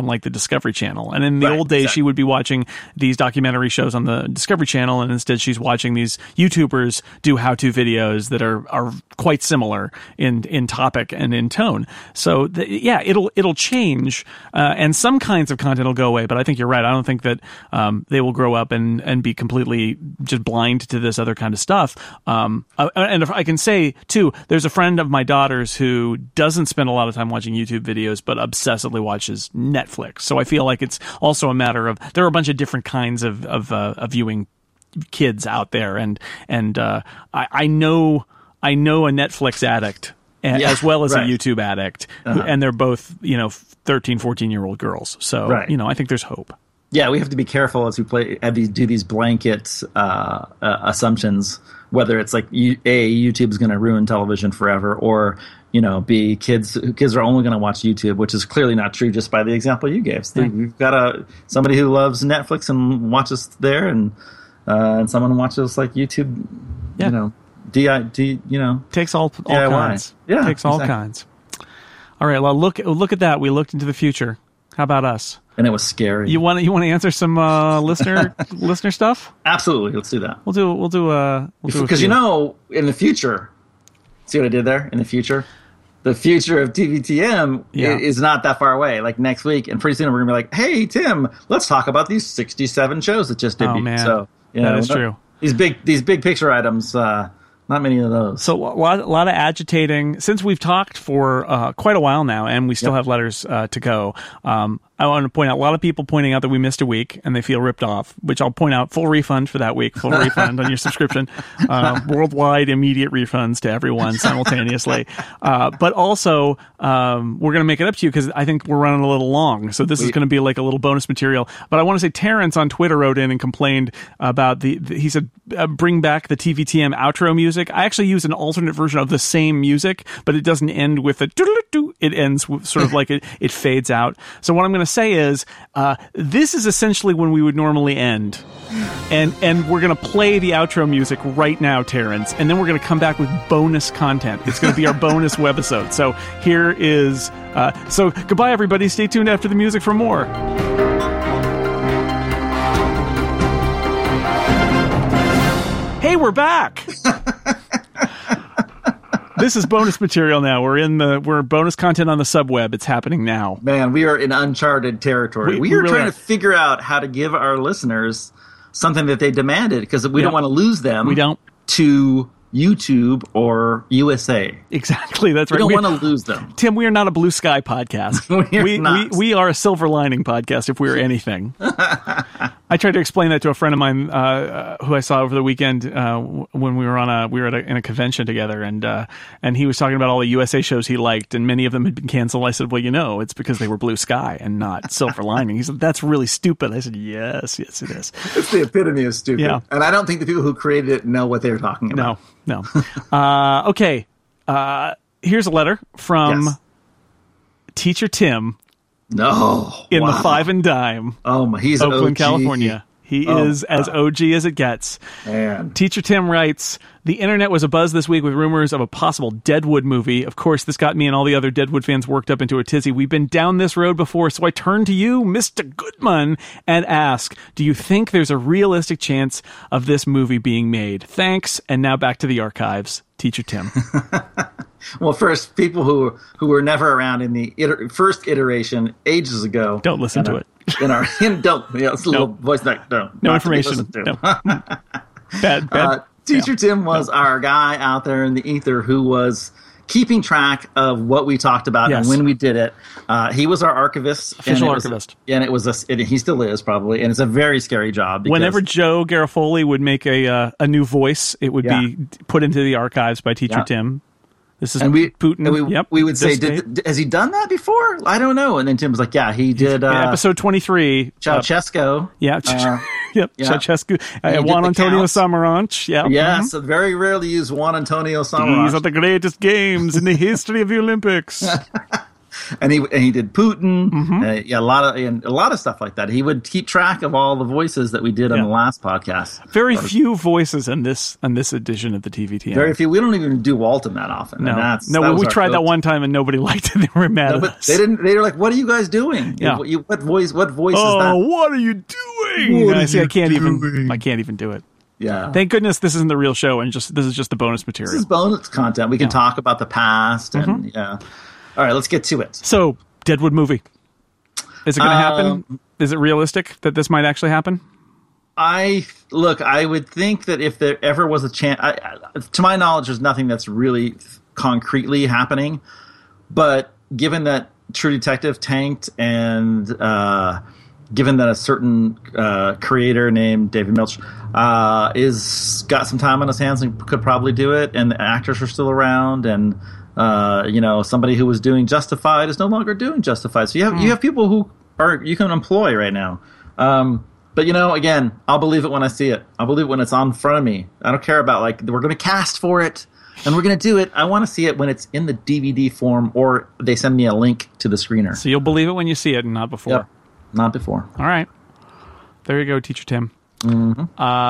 Speaker 1: like the Discovery Channel. And in the old days, she would be watching these documentary shows on the Discovery Channel, and instead she's watching these YouTubers do how-to videos that are quite similar in topic and in tone. So it'll change, and some kinds of content will go away. But I think you're right. I don't think that they will grow up and be completely just blind to this other kind of stuff. And if I can say too, there's a friend of my daughter's who doesn't spend a lot of time watching YouTube videos, but obsessively watches Netflix. So I feel like it's also a matter of there are a bunch of different kinds of viewing kids out there, and I know a Netflix addict as well as a YouTube addict, and they're both 13, 14-year-old girls. So I think there's hope.
Speaker 2: Yeah, we have to be careful as we do these blanket assumptions, whether it's like YouTube is going to ruin television forever, or B, kids are only going to watch YouTube, which is clearly not true just by the example you gave. So we've got somebody who loves Netflix and watches there, and someone who watches like YouTube.
Speaker 1: Takes all kinds.
Speaker 2: Yeah,
Speaker 1: takes all kinds. All right, well, look at that. We looked into the future. How about us?
Speaker 2: And it was scary.
Speaker 1: You want to answer some listener stuff?
Speaker 2: Absolutely, let's do that.
Speaker 1: We'll do
Speaker 2: because in the future, see what I did there? In the future, the future of TVTM is not that far away. Like next week, and pretty soon we're gonna be like, "Hey Tim, let's talk about these 67 shows that just debuted."
Speaker 1: Oh man,
Speaker 2: so
Speaker 1: that is true.
Speaker 2: These big picture items. Not many of those.
Speaker 1: So a lot of agitating. Since we've talked for quite a while now, and we still have letters to go, I want to point out a lot of people pointing out that we missed a week and they feel ripped off, which I'll point out, full refund for that week, full refund on your subscription, worldwide immediate refunds to everyone simultaneously. But also, we're going to make it up to you because I think we're running a little long. So this is going to be like a little bonus material. But I want to say Terrence on Twitter wrote in and complained about he said, bring back the TVTM outro music. I actually use an alternate version of the same music, but it doesn't end with a doo-doo-doo. It ends with sort of like it fades out. So what I'm going to say is this is essentially when we would normally end, and we're going to play the outro music right now, Terrence, and then we're going to come back with bonus content. It's going to be our bonus webisode. So here is so goodbye everybody, stay tuned after the music for more. Hey, we're back. This is bonus material now. We're bonus content on the subweb. It's happening now.
Speaker 2: Man, we are in uncharted territory. We are really trying to figure out how to give our listeners something that they demanded, because we don't want to lose them.
Speaker 1: We don't.
Speaker 2: To YouTube or USA.
Speaker 1: Exactly, that's right.
Speaker 2: We don't want to lose them.
Speaker 1: Tim, we are not a Blue Sky podcast. We are a Silver Lining podcast, if we are anything. I tried to explain that to a friend of mine who I saw over the weekend when we were in a convention together, and he was talking about all the USA shows he liked, and many of them had been canceled. I said, well, it's because they were Blue Sky and not Silver Lining. He said, that's really stupid. I said, yes, it is.
Speaker 2: It's the epitome of stupid. Yeah. And I don't think the people who created it know what they're talking about.
Speaker 1: No. Okay. Here's a letter from Teacher Tim.
Speaker 2: No.
Speaker 1: In the Five and Dime.
Speaker 2: He's
Speaker 1: Oakland,
Speaker 2: OG.
Speaker 1: California. He is as OG as it gets.
Speaker 2: Man.
Speaker 1: Teacher Tim writes, the internet was abuzz this week with rumors of a possible Deadwood movie. Of course, this got me and all the other Deadwood fans worked up into a tizzy. We've been down this road before, so I turn to you, Mr. Goodman, and ask, do you think there's a realistic chance of this movie being made? Thanks, and now back to the archives. Teacher Tim.
Speaker 2: Well, first, people who were never around in the first iteration ages ago.
Speaker 1: Don't listen to it.
Speaker 2: It's a little voice back.
Speaker 1: No information. No. Bad.
Speaker 2: Teacher Tim was our guy out there in the ether who was keeping track of what we talked about and when we did it. He was our archivist.
Speaker 1: Official archivist.
Speaker 2: And it was he still is probably, and it's a very scary job.
Speaker 1: Whenever Joe Garofoli would make a new voice, it would be put into the archives by Teacher Tim. This is Putin.
Speaker 2: We would say, has he done that before? I don't know. And then Tim was like, yeah, he did.
Speaker 1: Episode 23.
Speaker 2: Ceausescu.
Speaker 1: Ceausescu. Juan Antonio Samaranch. Yeah.
Speaker 2: Yes, very rarely use Juan Antonio Samaranch.
Speaker 1: These are the greatest games in the history of the Olympics.
Speaker 2: and he did Putin. Yeah, a lot of stuff like that. He would keep track of all the voices that we did on the last podcast.
Speaker 1: Very few voices in this edition of the TVTM.
Speaker 2: Very few. We don't even do Walton that often.
Speaker 1: No, we tried that one time and nobody liked it. They were mad at us.
Speaker 2: They didn't. They were like, "What are you guys doing?
Speaker 1: Yeah.
Speaker 2: What voice is that?
Speaker 1: Oh, what are you doing? I can't even do it.
Speaker 2: Yeah.
Speaker 1: Thank goodness this isn't the real show, and this is just the bonus material.
Speaker 2: This is bonus content. We can talk about the past, and All right, let's get to it.
Speaker 1: So, Deadwood movie. Is it going to happen? Is it realistic that this might actually happen?
Speaker 2: I would think that if there ever was a chance, to my knowledge, there's nothing that's really concretely happening. But given that True Detective tanked, and given that a certain creator named David Milch is got some time on his hands and could probably do it, and the actors are still around, and somebody who was doing Justified is no longer doing Justified. So you have people who you can employ right now. But again, I'll believe it when I see it. I'll believe it when it's on front of me. I don't care about we're going to cast for it and we're going to do it. I want to see it when it's in the DVD form, or they send me a link to the screener.
Speaker 1: So you'll believe it when you see it and not before.
Speaker 2: Yep. Not before.
Speaker 1: All right. There you go, Teacher Tim.
Speaker 2: Mm-hmm.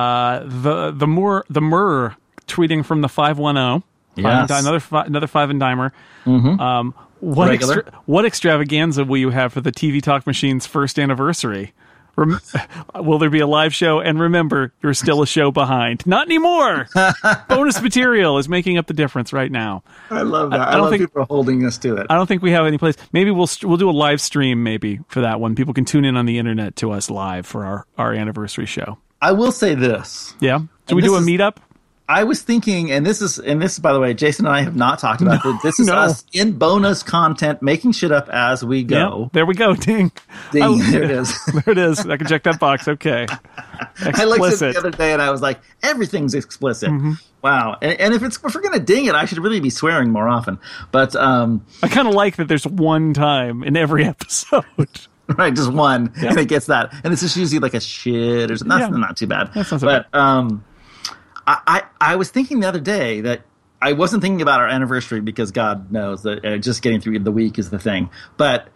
Speaker 1: The Murr tweeting from the 510.
Speaker 2: Yes.
Speaker 1: Another 5 and dimer.
Speaker 2: Mm-hmm.
Speaker 1: What extravaganza will you have for the TV Talk Machine's first anniversary? Will there be a live show? And remember, you're still a show behind. Not anymore. Bonus material is making up the difference right now.
Speaker 2: I love that. I love people holding us to it.
Speaker 1: I don't think we have any place. Maybe we'll do a live stream maybe for that one. People can tune in on the internet to us live for our anniversary show.
Speaker 2: I will say this.
Speaker 1: Yeah. Should we do a meetup?
Speaker 2: I was thinking, and this is by the way, Jason and I have not talked about this. This is us in bonus content, making shit up as we go.
Speaker 1: Yep, there we go. Ding.
Speaker 2: Ding. There it is.
Speaker 1: There it is. I can check that box. Okay. Explicit.
Speaker 2: I looked at it the other day and I was like, everything's explicit. Mm-hmm. Wow. And if we're going to ding it, I should really be swearing more often. But I
Speaker 1: kind of like that there's one time in every episode.
Speaker 2: Right, just one. Yep. And it gets that. And it's just usually like a shit or something. That's not too bad.
Speaker 1: That's not so bad.
Speaker 2: I was thinking the other day that I wasn't thinking about our anniversary because God knows that just getting through the week is the thing. But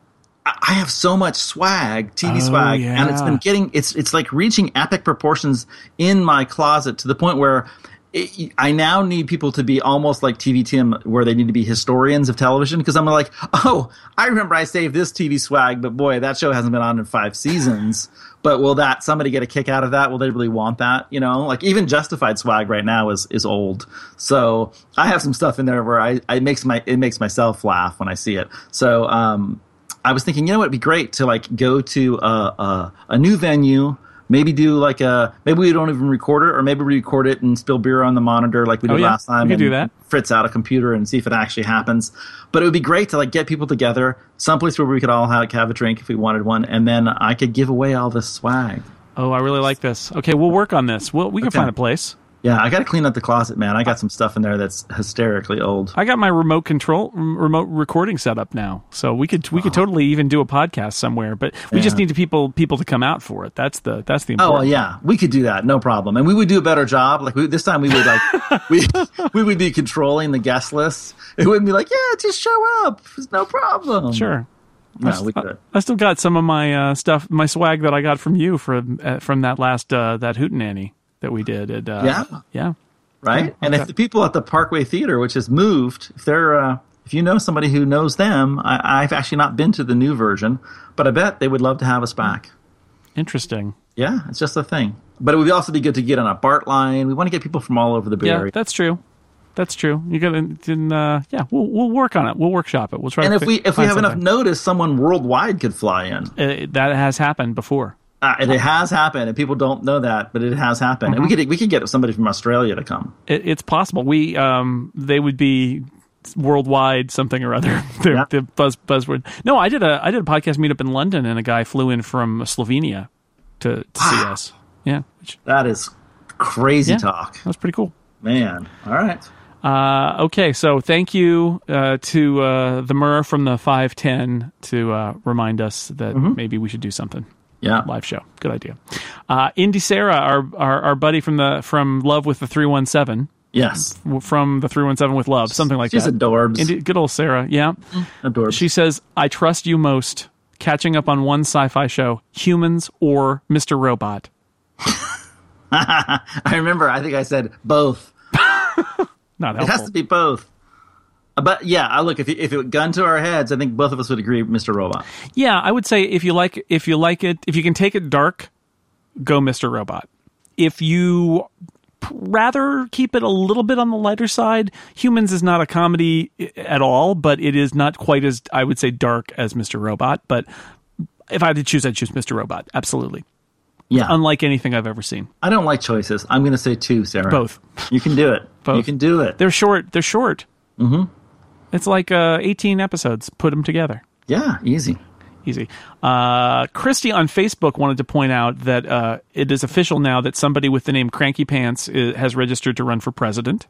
Speaker 2: I have so much swag, TV swag, and it's been it's like reaching epic proportions in my closet to the point where I now need people to be almost like TV Tim, where they need to be historians of television, because I'm like, oh, I remember I saved this TV swag, but boy, that show hasn't been on in 5 seasons. But will somebody get a kick out of that? Will they really want that? Like even Justified swag right now is old. So I have some stuff in there where it makes myself laugh when I see it. So I was thinking, it'd be great to go to a new venue. Maybe do maybe we don't even record it, or maybe we record it and spill beer on the monitor like we did last time.
Speaker 1: We could do that.
Speaker 2: Fritz out a computer and see if it actually happens. But it would be great to get people together, someplace where we could all have a drink if we wanted one, and then I could give away all this swag.
Speaker 1: Oh, I really like this. Okay, we'll work on this. We can find a place.
Speaker 2: Yeah, I got to clean up the closet, man. I got some stuff in there that's hysterically old.
Speaker 1: I got my remote recording set up now, so we could totally even do a podcast somewhere. But we just need people to come out for it. That's the important.
Speaker 2: Oh well, yeah, we could do that, no problem, and we would do a better job. This time we would we would be controlling the guest list. It wouldn't be just show up. It's no problem.
Speaker 1: Sure.
Speaker 2: No, we could.
Speaker 1: I still got some of my stuff, my swag that I got from you from that last that Hootenanny that we did at
Speaker 2: right. Yeah, and if the people at the Parkway Theater, which has moved, if you know somebody who knows them, I've actually not been to the new version, but I bet they would love to have us back.
Speaker 1: Interesting.
Speaker 2: Yeah, it's just a thing. But it would also be good to get on a BART line. We want to get people from all over the Bay Area.
Speaker 1: Yeah, that's true. You got we'll work on it. We'll workshop it. We'll try.
Speaker 2: And if we have enough notice, someone worldwide could fly in.
Speaker 1: That has happened before.
Speaker 2: And it has happened, and people don't know that, but it has happened. Mm-hmm. And we could get somebody from Australia to come.
Speaker 1: It's possible. They would be worldwide something or other. The buzzword. No, I did a podcast meetup in London, and a guy flew in from Slovenia to see us. Yeah,
Speaker 2: that is crazy talk.
Speaker 1: That was pretty cool,
Speaker 2: man. All right.
Speaker 1: Okay, so thank you to the Murr from the 510 to remind us that maybe we should do something.
Speaker 2: Yeah,
Speaker 1: live show. Good idea. Indy Sarah, our buddy from Love with the 317,
Speaker 2: Yes.
Speaker 1: From the 317 with Love, something like that.
Speaker 2: She's adorbs.
Speaker 1: Good old Sarah, yeah.
Speaker 2: Adorbs.
Speaker 1: She says, I trust you most. Catching up on one sci-fi show, Humans or Mr. Robot.
Speaker 2: I remember, I think I said both.
Speaker 1: Not helpful.
Speaker 2: It has to be both. But yeah, look, if it gun to our heads, I think both of us would agree, Mr. Robot.
Speaker 1: Yeah, I would say if you like it, if you can take it dark, go Mr. Robot. If you rather keep it a little bit on the lighter side, Humans is not a comedy at all, but it is not quite as, I would say, dark as Mr. Robot. But if I had to choose, I'd choose Mr. Robot. Absolutely.
Speaker 2: Yeah.
Speaker 1: Unlike anything I've ever seen.
Speaker 2: I don't like choices. I'm going to say two, Sarah.
Speaker 1: Both.
Speaker 2: You can do it.
Speaker 1: Both.
Speaker 2: You can do it.
Speaker 1: They're short.
Speaker 2: Mm-hmm.
Speaker 1: It's like 18 episodes. Put them together.
Speaker 2: Yeah, easy.
Speaker 1: Christy on Facebook wanted to point out that it is official now that somebody with the name Cranky Pants has registered to run for president.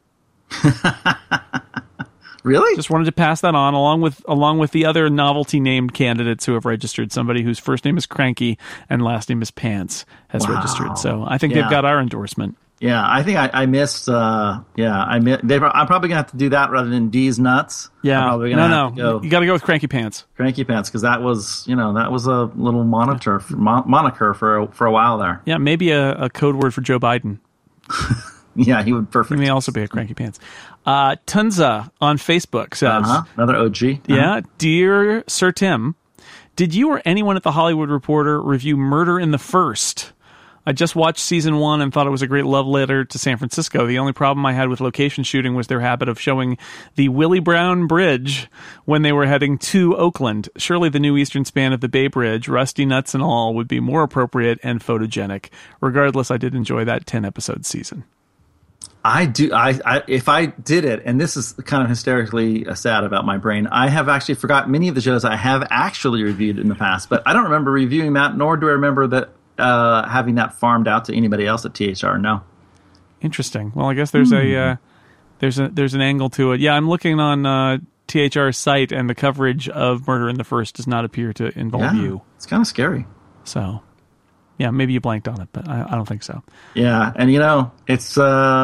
Speaker 2: Really?
Speaker 1: Just wanted to pass that on, along with the other novelty named candidates who have registered. Somebody whose first name is Cranky and last name is Pants has registered. So I think they've got our endorsement.
Speaker 2: Yeah, I think I missed. I'm probably gonna have to do that rather than D's nuts.
Speaker 1: Yeah, you got to go with Cranky Pants.
Speaker 2: Cranky Pants, because that was a little moniker for a while there.
Speaker 1: Yeah, maybe a code word for Joe Biden.
Speaker 2: Yeah, he would perfect.
Speaker 1: He may also be a Cranky Pants. Tunza on Facebook says,
Speaker 2: another OG.
Speaker 1: Yeah, dear Sir Tim, did you or anyone at the Hollywood Reporter review Murder in the First? I just watched season 1 and thought it was a great love letter to San Francisco. The only problem I had with location shooting was their habit of showing the Willie Brown Bridge when they were heading to Oakland. Surely the new eastern span of the Bay Bridge, rusty nuts and all, would be more appropriate and photogenic. Regardless, I did enjoy that 10-episode season.
Speaker 2: I do. If I did it, and this is kind of hysterically sad about my brain, I have actually forgot many of the shows I have actually reviewed in the past, but I don't remember reviewing that, nor do I remember that having that farmed out to anybody else at THR. No.
Speaker 1: Interesting. Well, I guess there's there's an angle to it. Yeah, I'm looking on THR's site, and the coverage of Murder in the First does not appear to involve you.
Speaker 2: It's kind of scary.
Speaker 1: So. Yeah, maybe you blanked on it, but I don't think so.
Speaker 2: Yeah, and it's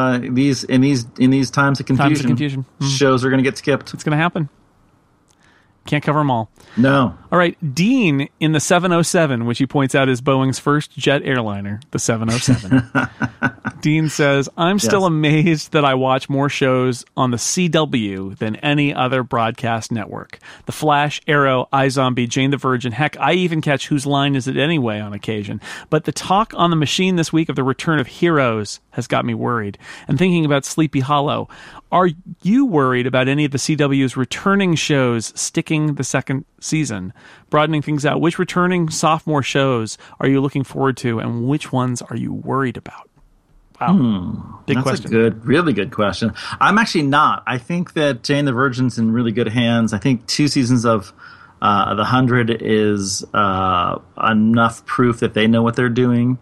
Speaker 2: these times of confusion, shows are going to get skipped.
Speaker 1: It's going to happen. Can't cover them all.
Speaker 2: No.
Speaker 1: All right, Dean in the 707, which he points out is Boeing's first jet airliner, the 707. Dean says, I'm still amazed that I watch more shows on the CW than any other broadcast network. The Flash, Arrow, iZombie, Jane the Virgin. Heck, I even catch Whose Line Is It Anyway on occasion. But the talk on the machine this week of the return of Heroes has got me worried. And thinking about Sleepy Hollow. Are you worried about any of the CW's returning shows sticking the second season? Broadening things out, which returning sophomore shows are you looking forward to, and which ones are you worried about? Wow. Big question.
Speaker 2: That's a really good question. I'm actually not. I think that Jane the Virgin's in really good hands. I think 2 seasons of The 100 is enough proof that they know what they're doing.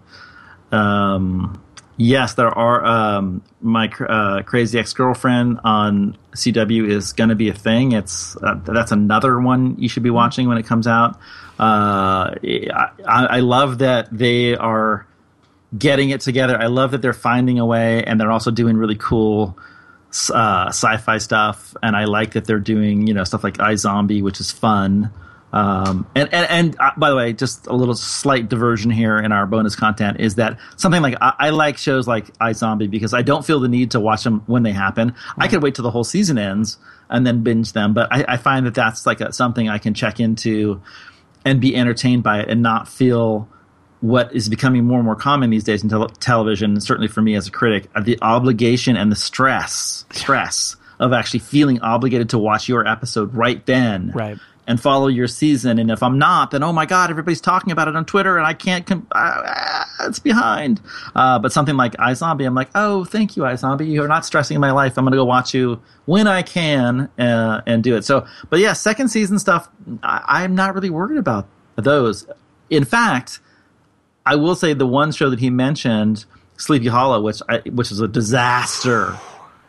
Speaker 2: Yes, there are. My Crazy Ex-Girlfriend on CW is going to be a thing. That's another one you should be watching when it comes out. I love that they are getting it together. I love that they're finding a way, and they're also doing really cool sci-fi stuff. And I like that they're doing stuff like iZombie, which is fun. And by the way, just a little slight diversion here in our bonus content is that something like I like shows like iZombie because I don't feel the need to watch them when they happen. I could wait till the whole season ends and then binge them, but I find that that's like something I can check into and be entertained by it and not feel what is becoming more and more common these days in television, and certainly for me as a critic, the obligation and the stress of actually feeling obligated to watch your episode right then.
Speaker 1: Right.
Speaker 2: And follow your season, and if I'm not, then oh my god, everybody's talking about it on Twitter, and I can't. It's behind. But something like iZombie, I'm like, oh, thank you, iZombie. You're not stressing my life. I'm going to go watch you when I can and do it. So, but yeah, second season stuff, I'm not really worried about those. In fact, I will say the one show that he mentioned, Sleepy Hollow, which is a disaster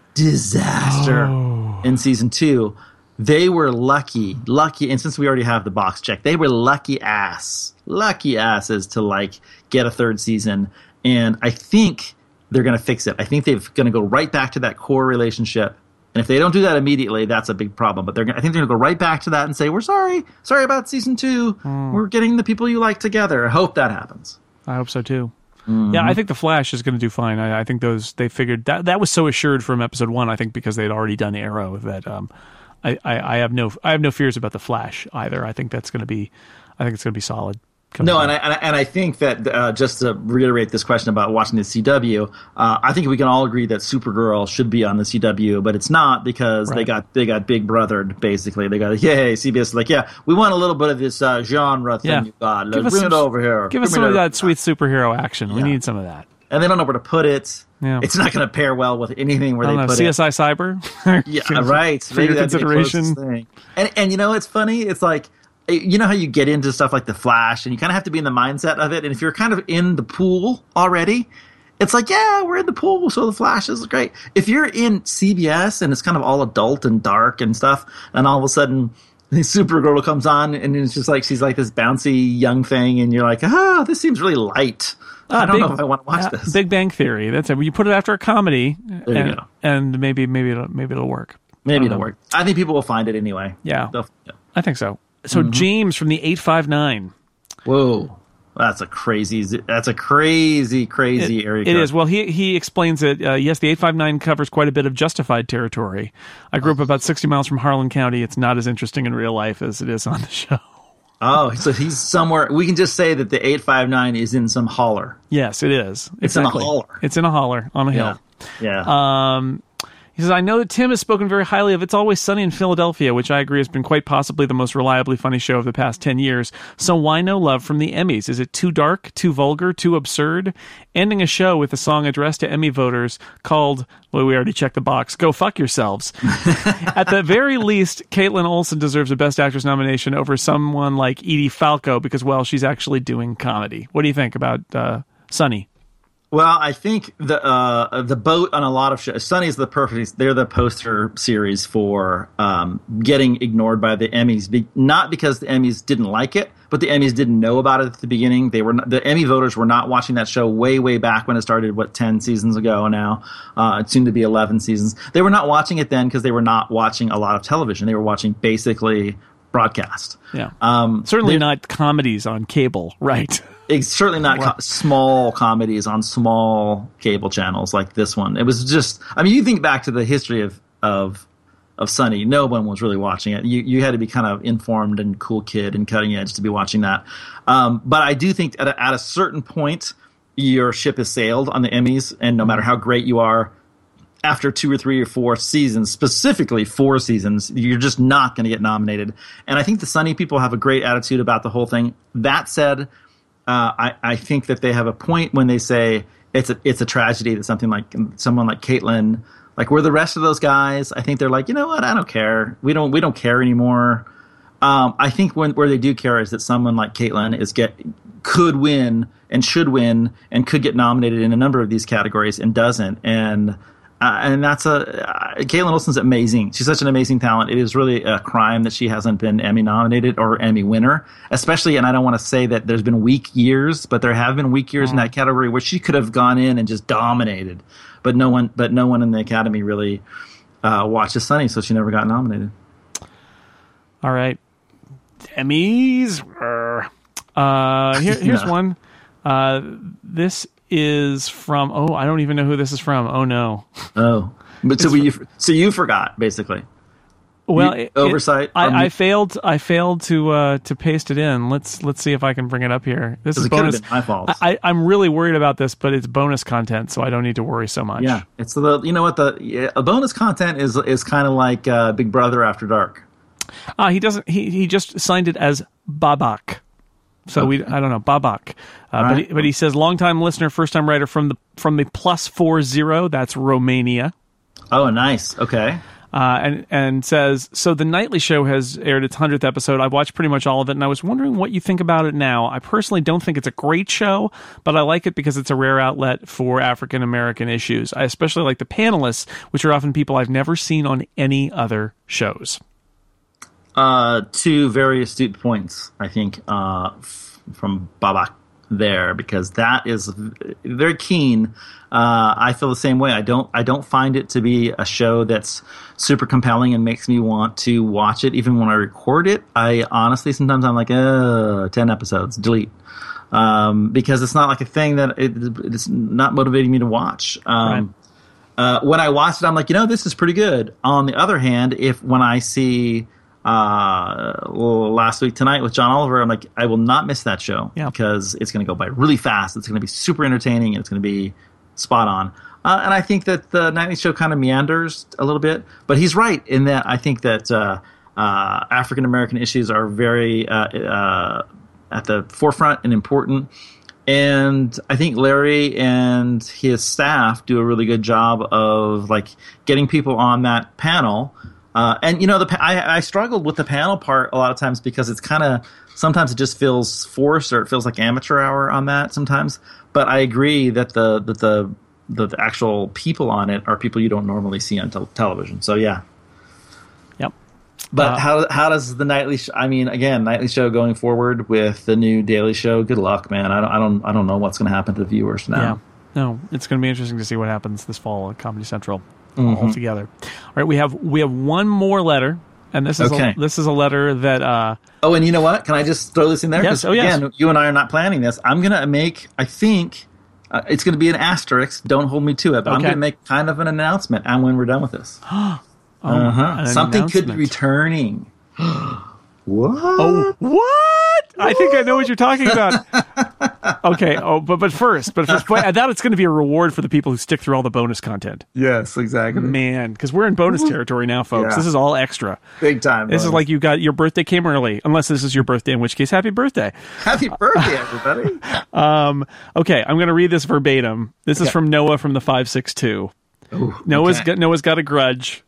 Speaker 2: in season 2. They were lucky, and since we already have the box check, they were lucky asses to get a third season. And I think they're going to fix it. I think they're going to go right back to that core relationship. And if they don't do that immediately, that's a big problem. But I think they're going to go right back to that and say, we're sorry about season 2. We're getting the people you like together. I hope that happens.
Speaker 1: I hope so too. Yeah, I think The Flash is going to do fine. I think they figured that was so assured from episode 1. I think because they'd already done Arrow that I have no fears about The Flash either. I think it's going to be solid.
Speaker 2: No, and I think that just to reiterate this question about watching the CW, I think we can all agree that Supergirl should be on the CW, but it's not because they got Big Brothered. Basically, they got CBS is like, we want a little bit of this genre thing you got. Let's bring it over here.
Speaker 1: Give us some of that sweet superhero action. We need some of that.
Speaker 2: And they don't know where to put it. Yeah. It's not going to pair well with anything where they put
Speaker 1: CSI Cyber.
Speaker 2: Right.
Speaker 1: For your consideration.
Speaker 2: And it's funny. It's like, you know how you get into stuff like The Flash and you kind of have to be in the mindset of it. And if you're kind of in the pool already, it's like, we're in the pool, so The Flash is great. If you're in CBS and it's kind of all adult and dark and stuff, and all of a sudden Supergirl comes on and it's just like she's like this bouncy young thing and you're like, this seems really light. I don't know if I want to watch this.
Speaker 1: Big Bang Theory. That's it. You put it after a comedy and maybe it'll work.
Speaker 2: Maybe it'll work. I think people will find it anyway.
Speaker 1: Yeah. I think so. So James from the 859.
Speaker 2: Whoa, that's a crazy area.
Speaker 1: It is. Well, he explains that yes, the 859 covers quite a bit of Justified territory. I grew up about 60 miles from Harlan County. It's not as interesting in real life as it is on the show.
Speaker 2: Oh, so he's somewhere. We can just say that the 859 is in some holler.
Speaker 1: Yes, it is.
Speaker 2: It's in a holler.
Speaker 1: It's in a holler on a hill.
Speaker 2: Yeah.
Speaker 1: He says, I know that Tim has spoken very highly of It's Always Sunny in Philadelphia, which I agree has been quite possibly the most reliably funny show of the past 10 years. So why no love from the Emmys? Is it too dark, too vulgar, too absurd? Ending a show with a song addressed to Emmy voters called, well, we already checked the box, Go Fuck Yourselves. At the very least, Caitlin Olsen deserves a Best Actress nomination over someone like Edie Falco because, well, she's actually doing comedy. What do you think about Sunny?
Speaker 2: Well, I think the boat on a lot of shows. Sunny is they're the poster series for getting ignored by the Emmys. Not because the Emmys didn't like it, but the Emmys didn't know about it at the beginning. The Emmy voters were not watching that show way back when it started. 10 seasons ago now? It's soon to be 11 seasons. They were not watching it then because they were not watching a lot of television. They were watching basically broadcast.
Speaker 1: Yeah, certainly not comedies on cable, right?
Speaker 2: It's certainly not small comedies on small cable channels like this one. It was just, I mean, you think back to the history of Sunny, no one was really watching it. You had to be kind of informed and cool kid and cutting edge to be watching that. But I do think at a certain point, your ship has sailed on the Emmys, and no matter how great you are, after 2 or 3 or 4 seasons, specifically 4 seasons, you're just not going to get nominated. And I think the Sunny people have a great attitude about the whole thing. That said, I think that they have a point when they say it's a tragedy that someone like Caitlin, like we're the rest of those guys. I think they're like, you know what? I don't care. We don't care anymore. I think where they do care is that someone like Caitlin could win and should win and could get nominated in a number of these categories and doesn't. And that's Caitlin Olsen's amazing. She's such an amazing talent. It is really a crime that she hasn't been Emmy nominated or Emmy winner, especially. And I don't want to say that there's been weak years, but there have been weak years in that category where she could have gone in and just dominated. But no one in the Academy really watches Sunny, so she never got nominated.
Speaker 1: All right, Emmys. Here's one. This is from I don't even know who this is from. Oh no.
Speaker 2: Oh, but so you forgot basically.
Speaker 1: Well,
Speaker 2: oversight.
Speaker 1: I failed to paste it in. Let's see if I can bring it up here. This is bonus.
Speaker 2: My fault.
Speaker 1: I'm really worried about this, but it's bonus content, so I don't need to worry so much.
Speaker 2: Yeah, it's a bonus content is kind of like Big Brother After Dark.
Speaker 1: He doesn't. He just signed it as Babak. So I don't know, Babak. But he says, longtime listener, first time writer from the +40, that's Romania.
Speaker 2: Oh, nice. Okay.
Speaker 1: And says, so the Nightly Show has aired its 100th episode. I've watched pretty much all of it, and I was wondering what you think about it now. I personally don't think it's a great show, but I like it because it's a rare outlet for African American issues. I especially like the panelists, which are often people I've never seen on any other shows.
Speaker 2: 2 very astute points, I think, from Babak. there, because that is very keen. I feel the same way. I don't find it to be a show that's super compelling and makes me want to watch it. Even when I record it, I honestly sometimes I'm like, 10 episodes, delete. Because it's not like a thing that it's not motivating me to watch.
Speaker 1: Right.
Speaker 2: When I watch it, I'm like, this is pretty good. On the other hand, when I see Last Week Tonight with John Oliver, I'm like, I will not miss that show because it's going to go by really fast. It's going to be super entertaining, and it's going to be spot on. And I think that the Nightly Show kind of meanders a little bit, but he's right in that I think that African American issues are very at the forefront and important. And I think Larry and his staff do a really good job of like getting people on that panel. I struggled with the panel part a lot of times because it's kind of sometimes it just feels forced, or it feels like amateur hour on that sometimes. But I agree that the actual people on it are people you don't normally see on television. So yeah.
Speaker 1: Yep.
Speaker 2: But how does the Nightly Show? I mean, again, Nightly Show going forward with the new Daily Show. Good luck, man. I don't know what's going to happen to the viewers now.
Speaker 1: Yeah. No, it's going to be interesting to see what happens this fall on Comedy Central altogether. All right, we have one more letter, and this is a letter that.
Speaker 2: Oh, and you know what? Can I just throw this in there?
Speaker 1: Yes.
Speaker 2: Again, you and I are not planning this. I'm going to make. I think it's going to be an asterisk. Don't hold me to it, but I'm going to make kind of an announcement. And when we're done with this, something could be returning. What?
Speaker 1: Oh, what? I think I know what you're talking about. Okay. Oh, but first, I thought it's going to be a reward for the people who stick through all the bonus content.
Speaker 2: Yes, exactly.
Speaker 1: Man, because we're in bonus territory now, folks. Yeah. This is all extra.
Speaker 2: Big time.
Speaker 1: This is like you got your birthday came early, unless this is your birthday, in which case, happy birthday.
Speaker 2: Happy birthday, everybody.
Speaker 1: Okay, I'm going to read this verbatim. This is from Noah from the 562.
Speaker 2: Ooh,
Speaker 1: Noah's got a grudge.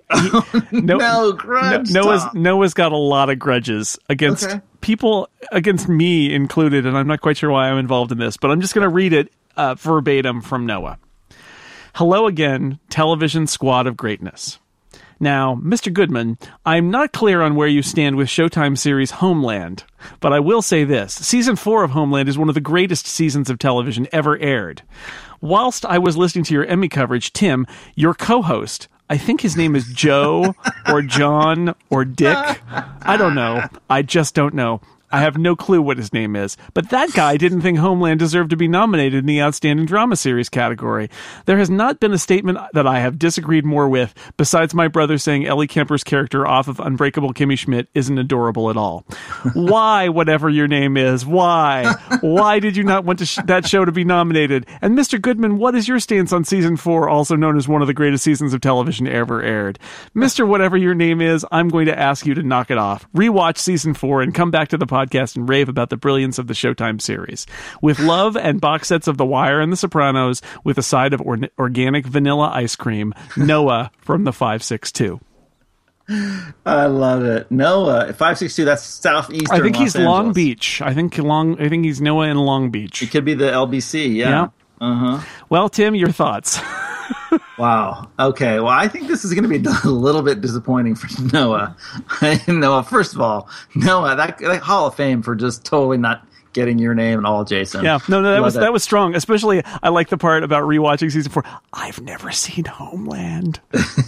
Speaker 1: Noah's got a lot of grudges against people, against me included, and I'm not quite sure why I'm involved in this, but I'm just going to read it verbatim from Noah. Hello again, television squad of greatness. Now, Mr. Goodman, I'm not clear on where you stand with Showtime series Homeland, but I will say this. Season 4 of Homeland is one of the greatest seasons of television ever aired. Whilst I was listening to your Emmy coverage, Tim, your co-host, I think his name is Joe or John or Dick. I don't know. I just don't know. I have no clue what his name is. But that guy didn't think Homeland deserved to be nominated in the Outstanding Drama Series category. There has not been a statement that I have disagreed more with, besides my brother saying Ellie Kemper's character off of Unbreakable Kimmy Schmidt isn't adorable at all. Why, whatever your name is, why? Why did you not want that show to be nominated? And Mr. Goodman, what is your stance on Season 4, also known as one of the greatest seasons of television ever aired? Mr. Whatever your name is, I'm going to ask you to knock it off. Rewatch Season 4 and come back to the podcast and rave about the brilliance of the Showtime series. With love and box sets of The Wire and The Sopranos, with a side of organic vanilla ice cream, Noah from the 562.
Speaker 2: I love it. Noah, 562, that's southeastern
Speaker 1: I think
Speaker 2: Los
Speaker 1: he's
Speaker 2: Angeles.
Speaker 1: Long Beach. I think he's Noah in Long Beach.
Speaker 2: It could be the LBC, yeah.
Speaker 1: Well, Tim, your thoughts?
Speaker 2: Wow. Okay. Well, I think this is going to be a little bit disappointing for Noah. Noah, first of all, Noah, that Hall of Fame for just totally not getting your name at all, Jason.
Speaker 1: Yeah. No, that was strong. Especially, I like the part about rewatching Season 4. I've never seen Homeland.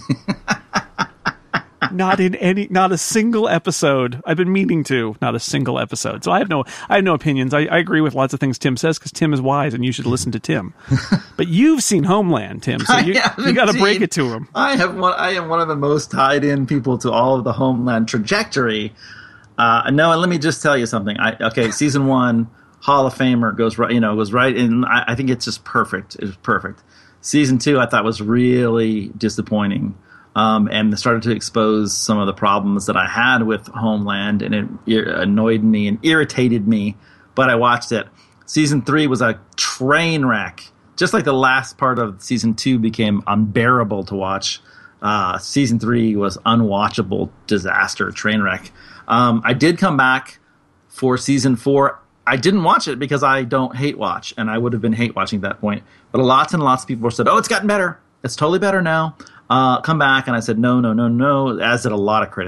Speaker 1: Not a single episode. I've been meaning to. Not a single episode. So I have no opinions. I agree with lots of things Tim says because Tim is wise and you should listen to Tim. But you've seen Homeland, Tim, so you got to break it to him.
Speaker 2: I am one of the most tied in people to all of the Homeland trajectory. No, and let me just tell you something. Season 1, Hall of Famer goes right, and I think it's just perfect. It was perfect. Season 2, I thought was really disappointing. And started to expose some of the problems that I had with Homeland, and it annoyed me and irritated me, but I watched it. Season 3 was a train wreck. Just like the last part of Season 2 became unbearable to watch, Season 3 was unwatchable disaster, train wreck. I did come back for Season 4. I didn't watch it because I don't hate watch, and I would have been hate watching at that point. But lots and lots of people said, oh, it's gotten better. It's totally better now. Come back, and I said, no, as did a lot of critics.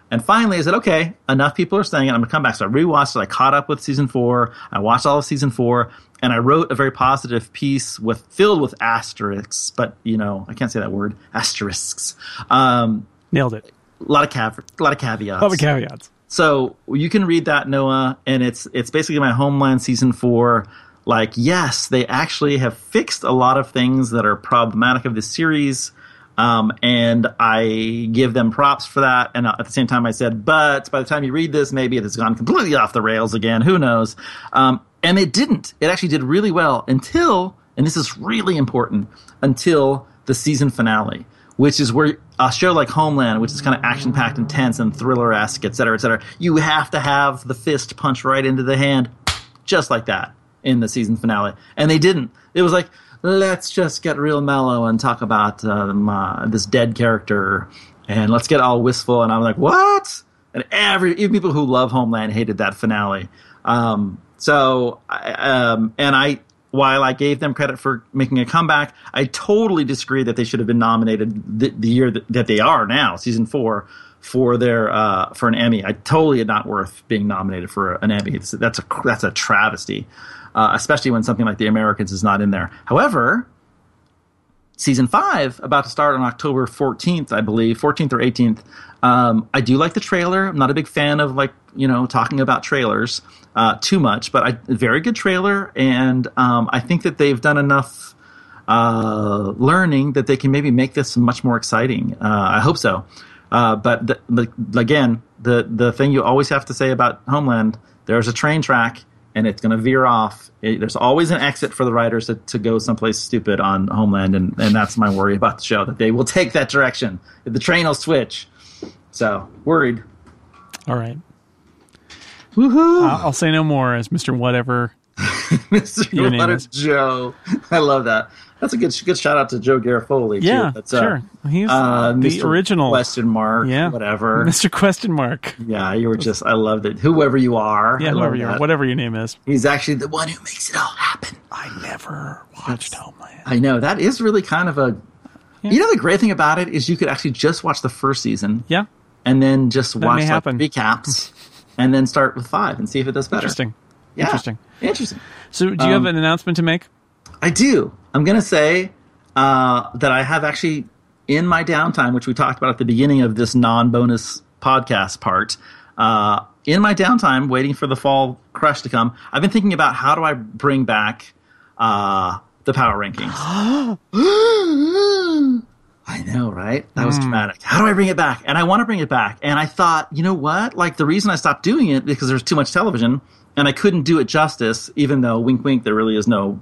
Speaker 2: And finally, I said, okay, enough people are saying it. I'm going to come back. So I rewatched it. I caught up with season 4. I watched all of season 4. And I wrote a very positive piece filled with asterisks. But, I can't say that word. Asterisks.
Speaker 1: Nailed it.
Speaker 2: A lot of caveats.
Speaker 1: A lot of caveats.
Speaker 2: So you can read that, Noah. And it's basically my Homeland season 4. Like, yes, they actually have fixed a lot of things that are problematic of this series. And I give them props for that. And at the same time, I said, but by the time you read this, maybe it has gone completely off the rails again. Who knows? And it didn't. It actually did really well until, and this is really important, until the season finale, which is where a show like Homeland, which is kind of action-packed, intense, and thriller-esque, et cetera, you have to have the fist punch right into the hand, just like that in the season finale. And they didn't. It was like, let's just get real mellow and talk about this dead character, and let's get all wistful. And I'm like, what? And even people who love Homeland hated that finale. While I gave them credit for making a comeback, I totally disagree that they should have been nominated the year that they are now, season 4, for an Emmy. I totally not worth being nominated for an Emmy. That's a travesty. Especially when something like The Americans is not in there. However, season 5, about to start on October 14th, I believe, 14th or 18th. I do like the trailer. I'm not a big fan of talking about trailers too much, but very good trailer, and I think that they've done enough learning that they can maybe make this much more exciting. I hope so. But again, the thing you always have to say about Homeland, there's a train track, and it's going to veer off. There's always an exit for the writers to go someplace stupid on Homeland, and that's my worry about the show, that they will take that direction. The train will switch. So, worried.
Speaker 1: All right.
Speaker 2: Woohoo!
Speaker 1: I'll say no more as Mr. Whatever.
Speaker 2: Mr. Whatever Joe. I love that. That's a good shout out to Joe Garofoli, too.
Speaker 1: Yeah,
Speaker 2: That's,
Speaker 1: sure. He's the
Speaker 2: Mr.
Speaker 1: original.
Speaker 2: Question mark, whatever.
Speaker 1: Mr. Question mark.
Speaker 2: Yeah, you were just, I love it. Whoever you are.
Speaker 1: Yeah, whoever you are, whatever your name is.
Speaker 2: He's actually the one who makes it all happen.
Speaker 1: I never watched Homeland.
Speaker 2: I know. That is really kind of a... Yeah. The great thing about it is you could actually just watch the first season.
Speaker 1: Yeah.
Speaker 2: And then just watch recaps and then start with 5 and see if it does better.
Speaker 1: Interesting.
Speaker 2: Yeah.
Speaker 1: Interesting. So do you have an announcement to make?
Speaker 2: I do. I'm going to say that I have actually, in my downtime, which we talked about at the beginning of this non-bonus podcast part, in my downtime, waiting for the fall crush to come, I've been thinking about how do I bring back the power rankings. I know, right? That was dramatic. How do I bring it back? And I want to bring it back. And I thought, you know what? Like, the reason I stopped doing it because there's too much television, and I couldn't do it justice, even though, wink, wink, there really is no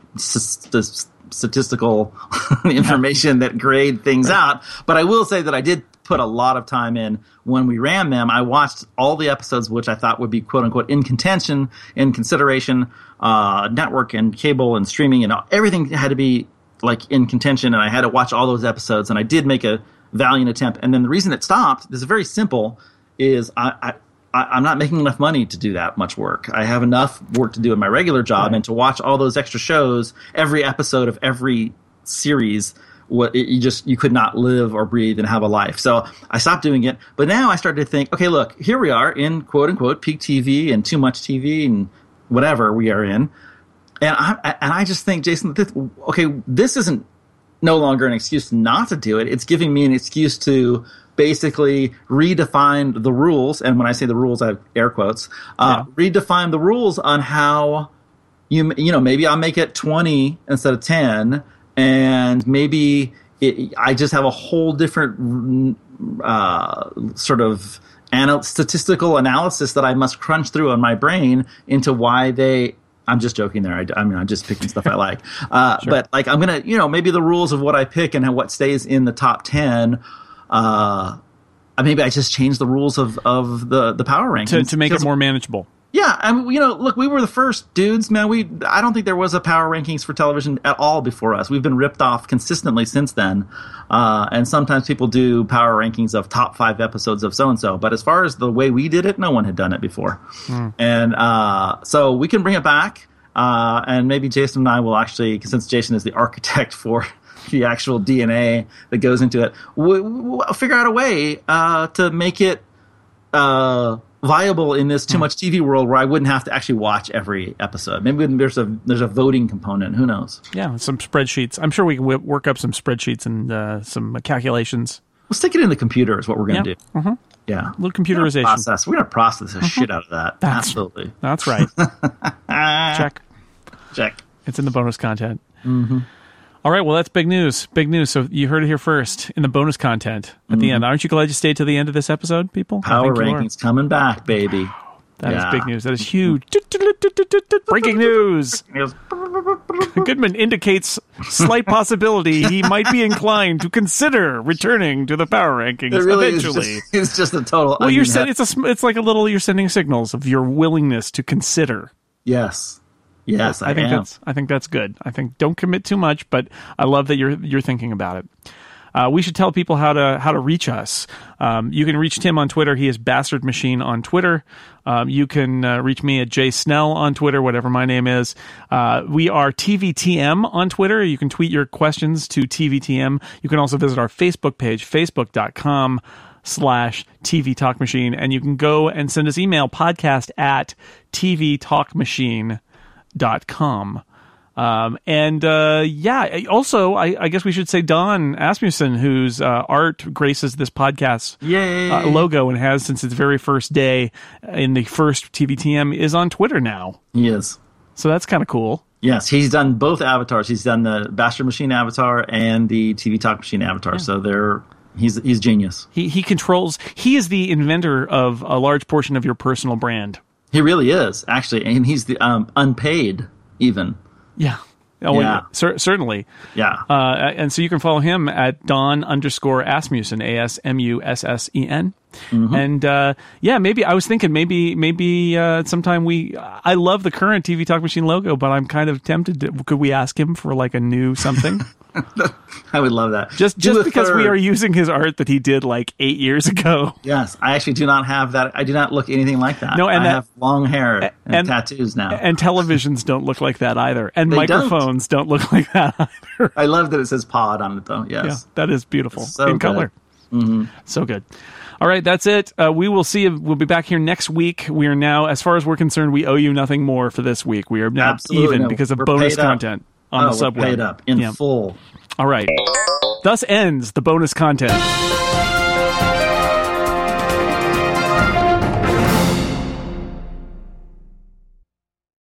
Speaker 2: statistical information that grade things out. But I will say that I did put a lot of time in when we ran them. I watched all the episodes which I thought would be quote unquote in contention, in consideration, network and cable and streaming, and everything had to be like in contention, and I had to watch all those episodes, and I did make a valiant attempt. And then the reason it stopped is very simple, is I'm not making enough money to do that much work. I have enough work to do in my regular job, right. And to watch all those extra shows, every episode of every series, you could not live or breathe and have a life. So I stopped doing it. But now I started to think, okay, look, here we are in quote unquote peak TV and too much TV and whatever we are in. And I just think, Jason, this isn't no longer an excuse not to do it. It's giving me an excuse to basically redefine the rules. And when I say the rules, I have air quotes. Redefine the rules on how maybe I'll make it 20 instead of 10, and maybe I just have a whole different sort of statistical analysis that I must crunch through on my brain into why they. I'm just joking there. I'm just picking stuff I like. Sure. But like I'm going to, maybe the rules of what I pick and what stays in the top 10, maybe I just change the rules of the power rankings.
Speaker 1: To make it more manageable.
Speaker 2: Yeah. Look, we were the first dudes, man. I don't think there was a power rankings for television at all before us. We've been ripped off consistently since then. And sometimes people do power rankings of top 5 episodes of so-and-so. But as far as the way we did it, no one had done it before. And so we can bring it back. And maybe Jason and I will actually, since Jason is the architect for the actual DNA that goes into it, we'll figure out a way to make it viable in this too much TV world where I wouldn't have to actually watch every episode. Maybe there's a voting component. Who knows?
Speaker 1: Yeah, some spreadsheets. I'm sure we can work up some spreadsheets and some calculations.
Speaker 2: We'll stick it in the computer is what we're going to do.
Speaker 1: Mm-hmm.
Speaker 2: Yeah.
Speaker 1: A little computerization.
Speaker 2: We're going to process the shit out of that. Absolutely.
Speaker 1: That's right.
Speaker 2: Check.
Speaker 1: It's in the bonus content. Mm-hmm. All right, well, that's big news. Big news. So you heard it here first in the bonus content at the end. Aren't you glad you stayed to the end of this episode, people?
Speaker 2: Power rankings coming back, baby.
Speaker 1: That is big news. That is huge. Breaking news. Goodman indicates slight possibility he might be inclined to consider returning to the power rankings eventually.
Speaker 2: It's just a total.
Speaker 1: Well, it's like a little. You're sending signals of your willingness to consider.
Speaker 2: Yes, I
Speaker 1: think that's good. I think don't commit too much, but I love that you're thinking about it. We should tell people how to reach us. You can reach Tim on Twitter. He is Bastard Machine on Twitter. You can reach me at Jay Snell on Twitter, whatever my name is. We are TVTM on Twitter. You can tweet your questions to TVTM. You can also visit our Facebook page, facebook.com/TV Talk Machine. And you can go and send us email, podcast@tvtalkmachine.com. Also, I guess we should say Don Asmussen, whose art graces this podcast logo and has since its very first day in the first TVTM, is on Twitter now.
Speaker 2: He is.
Speaker 1: So that's kind of cool.
Speaker 2: Yes, he's done both avatars. He's done the Bastard Machine avatar and the TV Talk Machine avatar. Yeah. So he's genius. He
Speaker 1: controls. He is the inventor of a large portion of your personal brand.
Speaker 2: He really is, actually, and he's the unpaid even.
Speaker 1: Yeah. Oh, yeah. Certainly.
Speaker 2: Yeah.
Speaker 1: And so you can follow him at Don_Asmussen, ASMUSSEN. Mm-hmm. And maybe I was thinking maybe sometime I love the current TV Talk Machine logo, but I'm kind of tempted could we ask him for like a new something?
Speaker 2: I would love that.
Speaker 1: Just because we are using his art that he did like 8 years ago.
Speaker 2: Yes, I actually do not have that. I do not look anything like that.
Speaker 1: No, and
Speaker 2: I have long hair and tattoos now.
Speaker 1: And televisions don't look like that either. And microphones don't look like that either.
Speaker 2: I love that it says pod on it though. Yes. Yeah,
Speaker 1: that is beautiful.
Speaker 2: So
Speaker 1: in
Speaker 2: good.
Speaker 1: Color.
Speaker 2: Mm-hmm.
Speaker 1: So good. All right, that's it. We will see. We'll be back here next week. We are now, as far as we're concerned, we owe you nothing more for this week. We are now even because of bonus content on the subway.
Speaker 2: We're paid up in full.
Speaker 1: All right. Thus ends the bonus content.